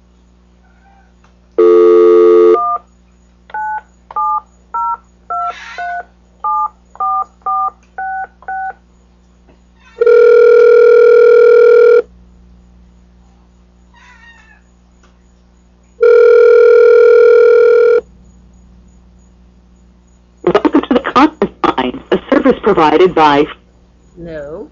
Welcome to the conference line, a service provided by... No.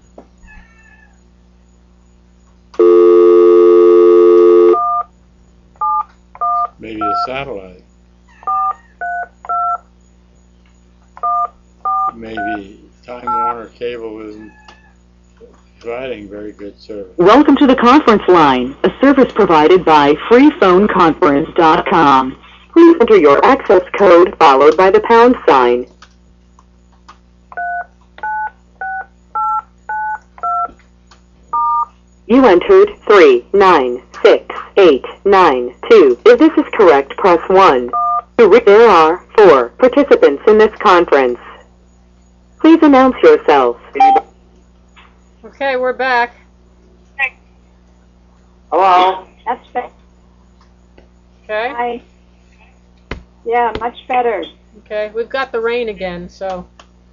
Maybe a satellite. Maybe Time Warner Cable isn't providing very good service. Welcome to the conference line, a service provided by freephoneconference.com. Please enter your access code followed by the pound sign. You entered 396892. If this is correct, press 1. There are 4 participants in this conference. Please announce yourself. Okay, we're back. Hello. That's better. Okay. Hi. Yeah, much better. Okay, we've got the rain again, so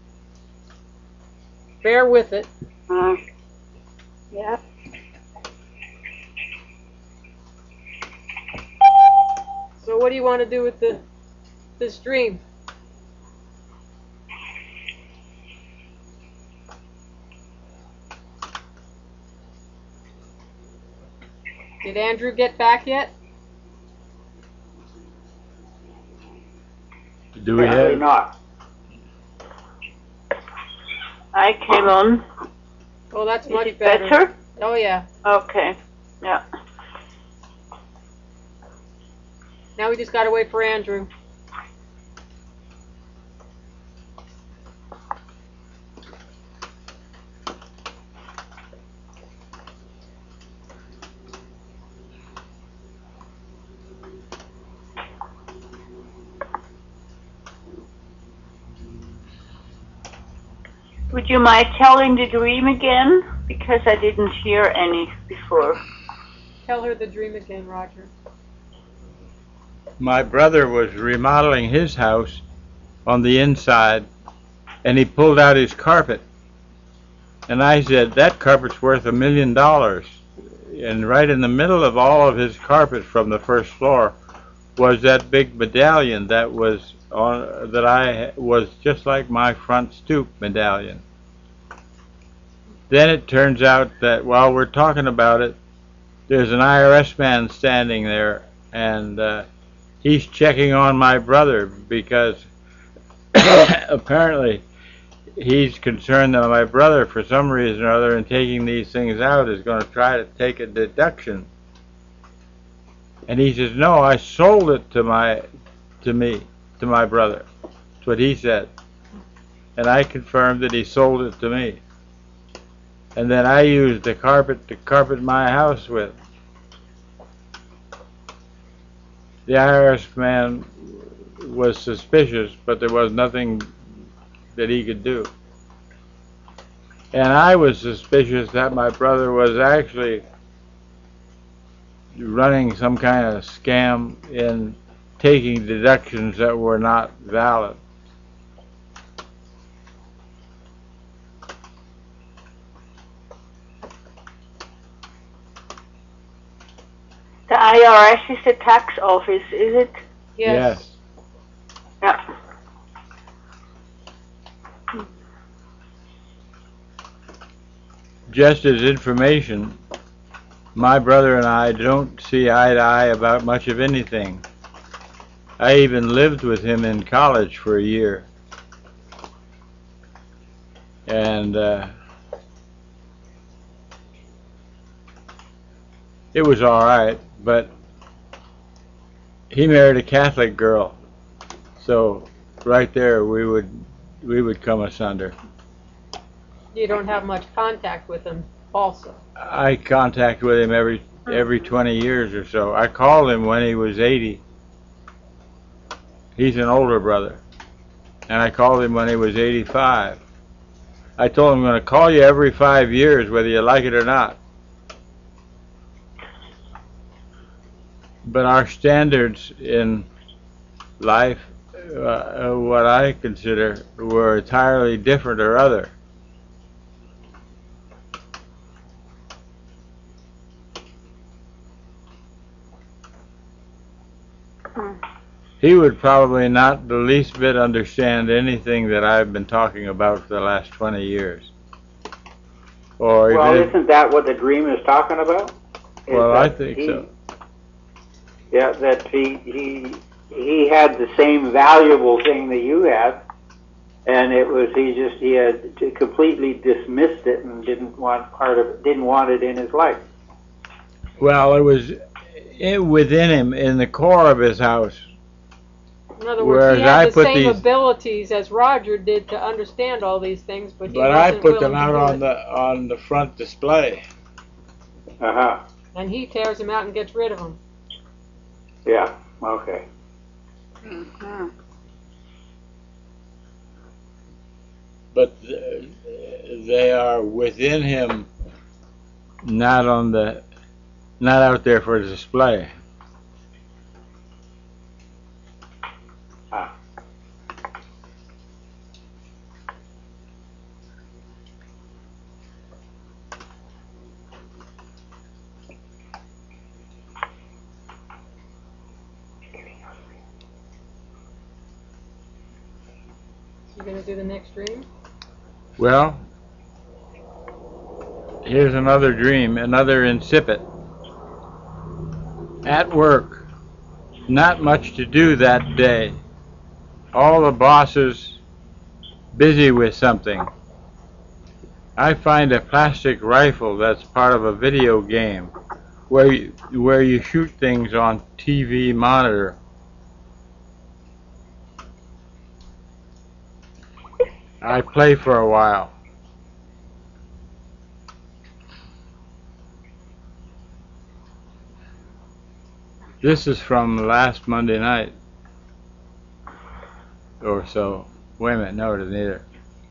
bear with it. Yeah. So what do you want to do with this dream? Did Andrew get back yet? Do we Apparently have? not. I came on. Oh, that's Is much it better. better? Oh, yeah. Okay. Yeah. Now we just gotta wait for Andrew. Would you mind telling the dream again? Because I didn't hear any before. Tell her the dream again, Roger. My brother was remodeling his house on the inside, and he pulled out his carpet. And I said, that carpet's worth $1 million. And right in the middle of all of his carpet from the first floor was that big medallion that was on, that I was just like my front stoop medallion. Then it turns out that while we're talking about it, there's an IRS man standing there, and he's checking on my brother because apparently he's concerned that my brother, for some reason or other, in taking these things out, is going to try to take a deduction. And he says, no, I sold it to my brother. That's what he said. And I confirmed that he sold it to me. And then I used the carpet to carpet my house with. The IRS man was suspicious, but there was nothing that he could do. And I was suspicious that my brother was actually running some kind of scam in taking deductions that were not valid. The IRS is the tax office, is it? Yes. Yeah. Just as information, my brother and I don't see eye to eye about much of anything. I even lived with him in college for a year. And it was all right, but he married a Catholic girl, so right there we would come asunder. You don't have much contact with him also. I contact with him every 20 years or so. I called him when he was 80. He's an older brother. And I called him when he was 85. I told him I'm going to call you every 5 years, whether you like it or not. But our standards in life, what I consider, were entirely different or other. He would probably not the least bit understand anything that I've been talking about for the last 20 years. Or Well, even isn't that what the dream is talking about? Is well, I that think he- so. Yeah, that he had the same valuable thing that you had, and it was he had completely dismissed it and didn't want it in his life. Well, it was within him, in the core of his house. In other words, Whereas he I had the put same these- abilities as Roger did to understand all these things, but he But I wasn't put them willing out to do it. on the front display. Uh-huh. And he tears them out and gets rid of them. Yeah, okay. But they are within him, not out there for display. Ah. You gonna do the next dream? Well, here's another dream, another incipit. At work, not much to do that day. All the bosses busy with something. I find a plastic rifle that's part of a video game where you shoot things on TV monitor. I play for a while. This is from last Monday night or so. Wait a minute, no, it isn't either.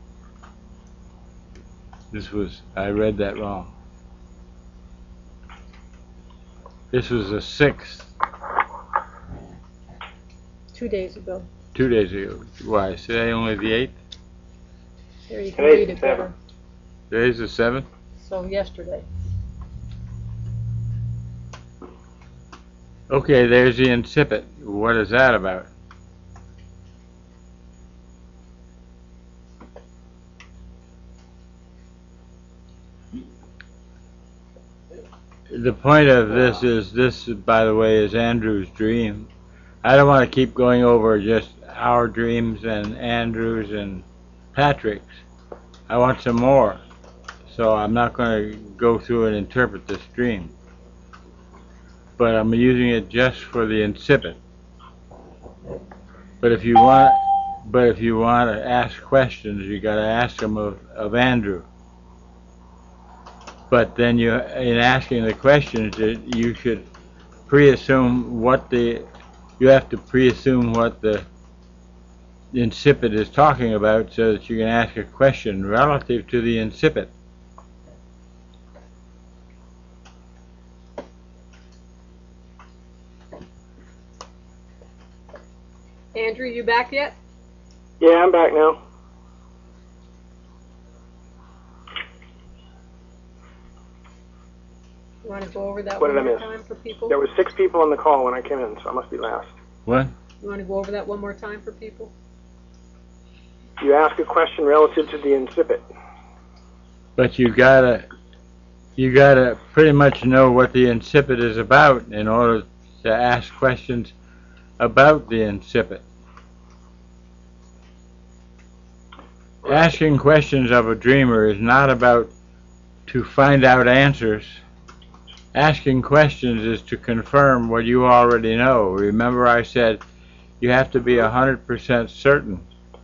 This was, I read that wrong. This was the 6th. 2 days ago. 2 days ago. Why, is today only the 8th? There you can read it better. Today's the 7th? So yesterday. Okay, there's the incipit. What is that about? The point of this, by the way, is Andrew's dream. I don't want to keep going over just our dreams and Andrew's and Patrick's. I want some more. So I'm not going to go through and interpret this dream. But I'm using it just for the incipit. But if you want to ask questions, you got to ask them of Andrew. But then in asking the questions, you should pre-assume you have to pre-assume what the incipit is talking about so that you can ask a question relative to the incipit. Andrew, you back yet? Yeah, I'm back now. You want to go over that What one did I more miss? time for people? There was 6 people on the call when I came in, so I must be last. What? You want to go over that one more time for people? You ask a question relative to the incipit. But you gotta pretty much know what the incipit is about in order to ask questions about the incipit. Asking questions of a dreamer is not about to find out answers. Asking questions is to confirm what you already know. Remember I said you have to be 100% certain.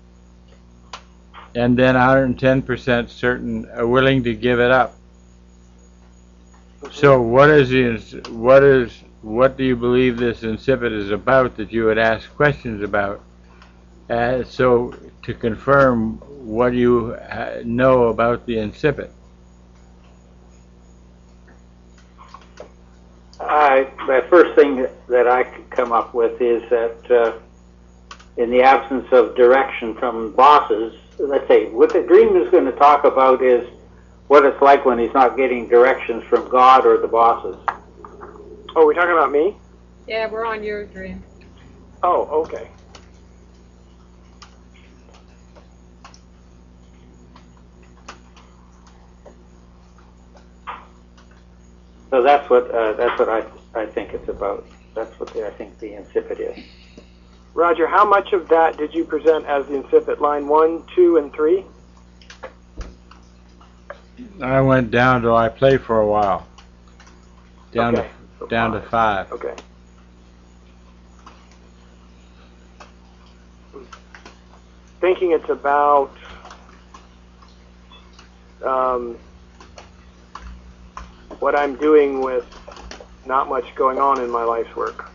And then 110% certain, willing to give it up. So what do you believe this incipit is about that you would ask questions about? So to confirm what you know about the incipit. The first thing that I could come up with is that in the absence of direction from bosses, let's say what the dream is going to talk about is what it's like when he's not getting directions from God or the bosses. Oh, we're talking about me? Yeah, we're on your dream. Oh, okay. So that's what I think it's about. That's what I think the incipit is. Roger, how much of that did you present as the incipit? Line 1, 2, and 3? I went down to I play for a while. Down Okay. to 5. Okay. Thinking it's about what I'm doing with not much going on in my life's work.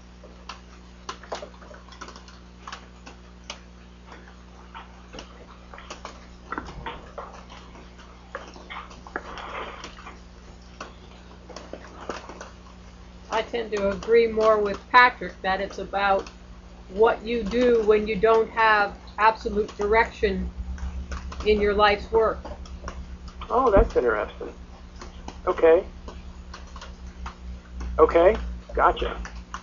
I tend to agree more with Patrick that it's about what you do when you don't have absolute direction in your life's work. Oh, that's interesting. Okay. Okay, gotcha.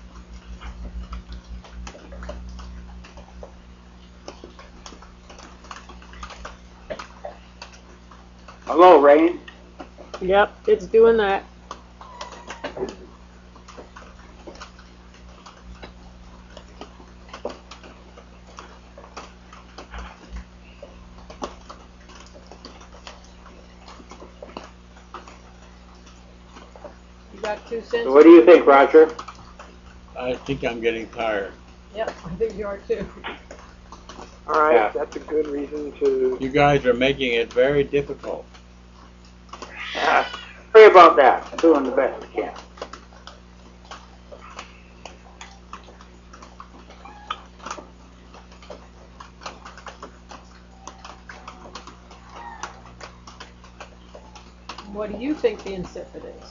Hello, Rain. Yep, it's doing that. got 2 cents? What do you think, Roger? I think I'm getting tired. Yep, I think you are too. All right, Yeah. that's a good reason to. You guys are making it very difficult. Sorry about that. I'm doing the best I can. What do you think the insipid is?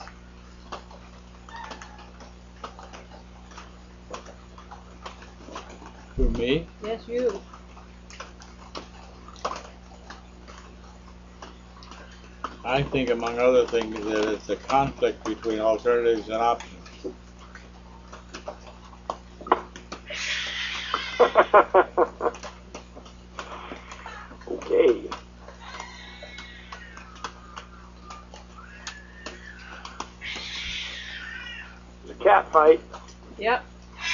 For me, Yes, you. I think, among other things, that it's a conflict between alternatives and options. Okay. It's a cat fight. Yep.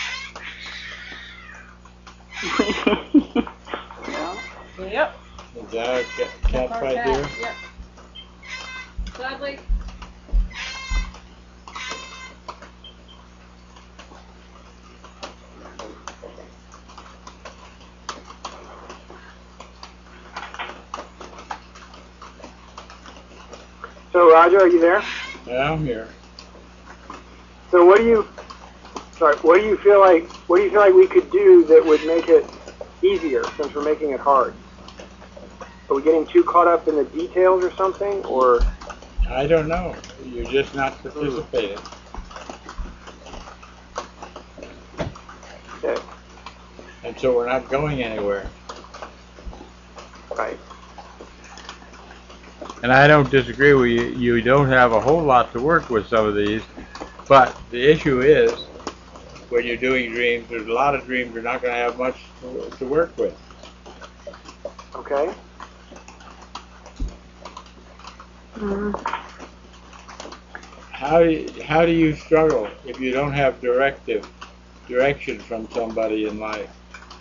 Yep. Is that a cat Our fight cat, here? Yep. Sadly. So, Roger, are you there? Yeah, I'm here. So, what do you feel like we could do that would make it easier, since we're making it hard? Are we getting too caught up in the details or something, or? I don't know. You're just not participating. Okay. And so we're not going anywhere. Right. And I don't disagree with you. You don't have a whole lot to work with some of these. But the issue is, when you're doing dreams, there's a lot of dreams you're not going to have much to work with. Okay. How do you struggle if you don't have direction from somebody in life?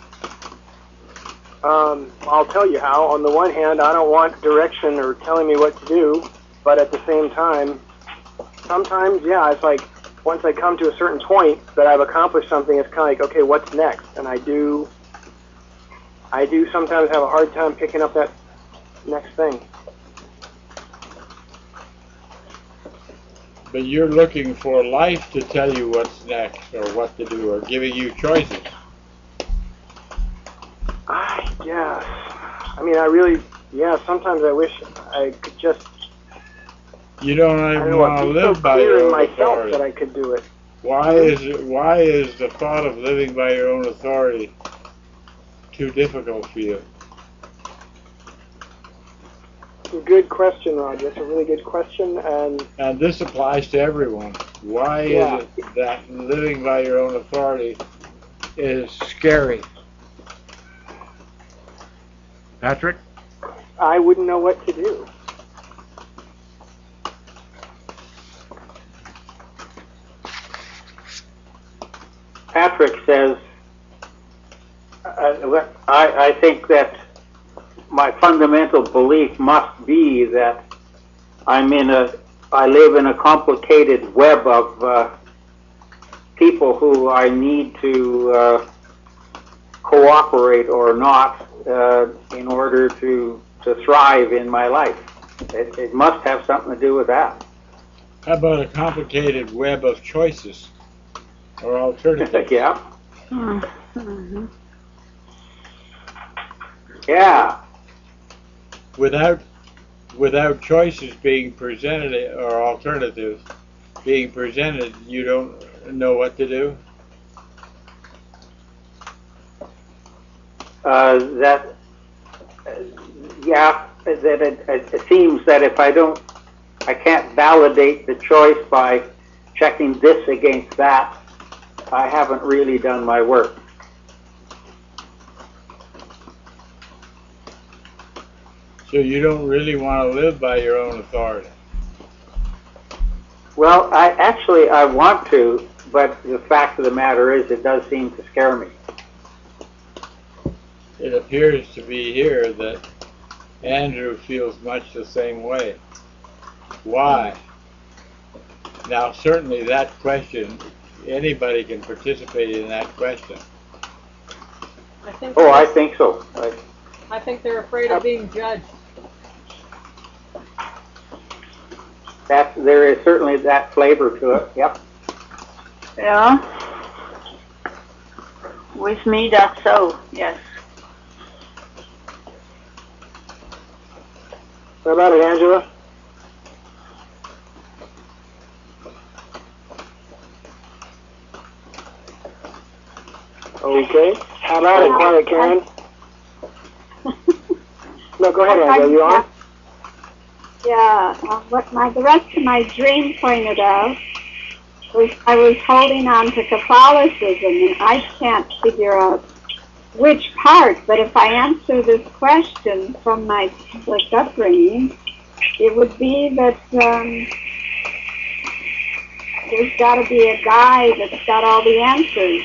I'll tell you how. On the one hand, I don't want direction or telling me what to do, but at the same time, sometimes, yeah, it's like once I come to a certain point that I've accomplished something, it's kind of like, okay, what's next? And I do sometimes have a hard time picking up that next thing. But you're looking for life to tell you what's next or what to do or giving you choices. I guess. I mean, sometimes I wish I could just, You don't I even don't know, want to be live so by clear your in own myself authority. that I could do it. Why is the thought of living by your own authority too difficult for you? It's a good question, Roger. It's a really good question, And this applies to everyone. Why Yeah. is it that living by your own authority is scary? Patrick? I wouldn't know what to do. Patrick says, I think that my fundamental belief must be that I live in a complicated web of people who I need to cooperate or not in order to thrive in my life. It must have something to do with that. How about a complicated web of choices or alternatives? Yeah. Yeah. Without choices being presented or alternatives being presented, you don't know what to do? It seems that if I can't validate the choice by checking this against that, I haven't really done my work. So you don't really want to live by your own authority? Well, I want to, but the fact of the matter is it does seem to scare me. It appears to be here that Andrew feels much the same way. Why? Now, certainly that question, anybody can participate in that question. I think. Oh, I think so. I think they're afraid of being judged. There is certainly that flavor to it. Yep. Yeah. With me, that's so, yes. What about it, Angela? Okay. How about it, Quiet Karen? No, go ahead, Angela. You on? Yeah, what the rest of my dream pointed out was I was holding on to Catholicism, and I can't figure out which part. But if I answer this question from my Catholic upbringing, it would be that there's got to be a guy that's got all the answers,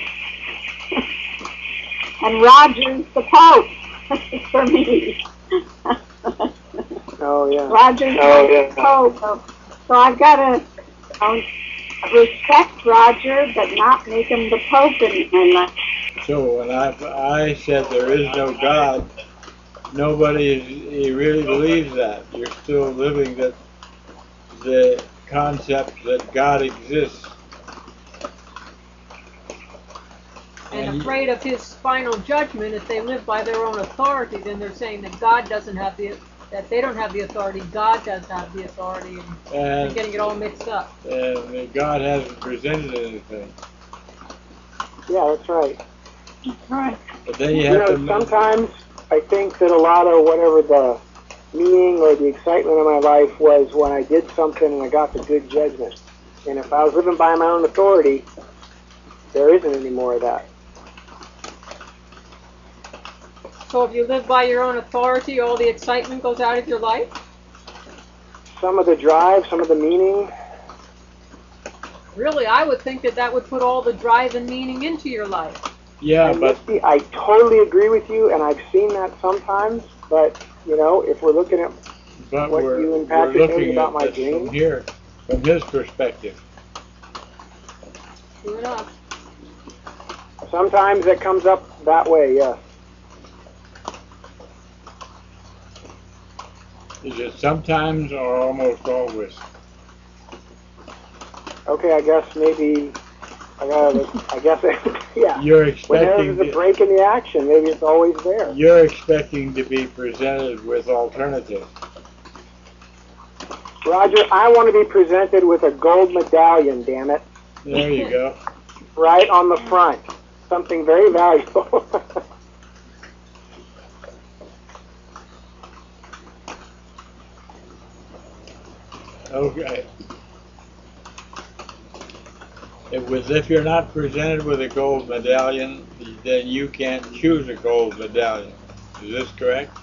and Roger's the Pope for me. Oh, yeah. Roger's yeah. Pope. So I've got to respect Roger, but not make him the Pope in my life. So when I said there is no God, nobody really believes that. You're still living the concept that God exists. And afraid of his final judgment. If they live by their own authority, then they're saying that God doesn't have that they don't have the authority. God does have the authority, and they're getting it all mixed up. And God hasn't presented anything. Yeah, that's right. Right. But then you have to. Sometimes I think that a lot of whatever the meaning or the excitement of my life was when I did something and I got the good judgment. And if I was living by my own authority, there isn't any more of that. So if you live by your own authority, all the excitement goes out of your life? Some of the drive, some of the meaning. Really, I would think that would put all the drive and meaning into your life. Yeah, And but Misty, I totally agree with you, and I've seen that sometimes. But if we're looking at what we're you and Patrick told me looking about at my this dream, from here, from his perspective. True enough. sometimes it comes up that way. Yes. Is it sometimes or almost always? Okay, I guess maybe yeah. You're Whenever expecting there's a break in the action, maybe it's always there. you're expecting to be presented with alternatives. Roger, I want to be presented with a gold medallion, damn it. There you go. Right on the front. Something very valuable. Okay. If you're not presented with a gold medallion, then you can't choose a gold medallion. Is this correct?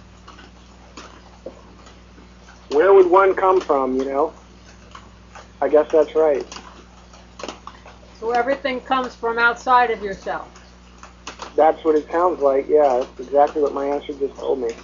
Where would one come from, I guess that's right. So everything comes from outside of yourself. That's what it sounds like, yeah. That's exactly what my answer just told me.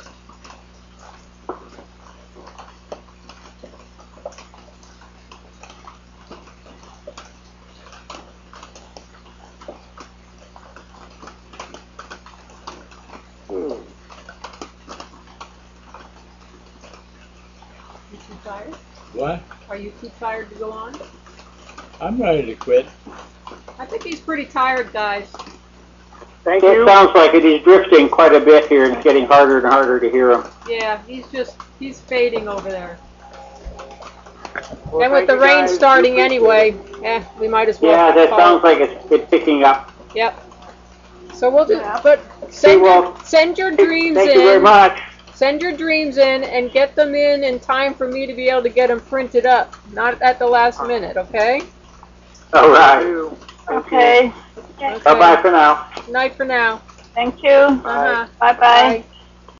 You too tired? What? Are you too tired to go on? I'm ready to quit. I think he's pretty tired, guys. Thank It you. sounds like he's drifting quite a bit here, and it's getting harder and harder to hear him. Yeah, he's fading over there. Well, And with thank the you rain guys. starting We appreciate anyway, it. we might as well. Yeah, have that call. sounds like it's picking up. Yep. So we'll just, Yeah. but send your dreams Thank in. you very much. Send your dreams in and get them in time for me to be able to get them printed up. Not at the last minute, okay? All right. Okay. Okay. Bye-bye for now. Night for now. Thank you. Uh-huh. Bye-bye. Bye.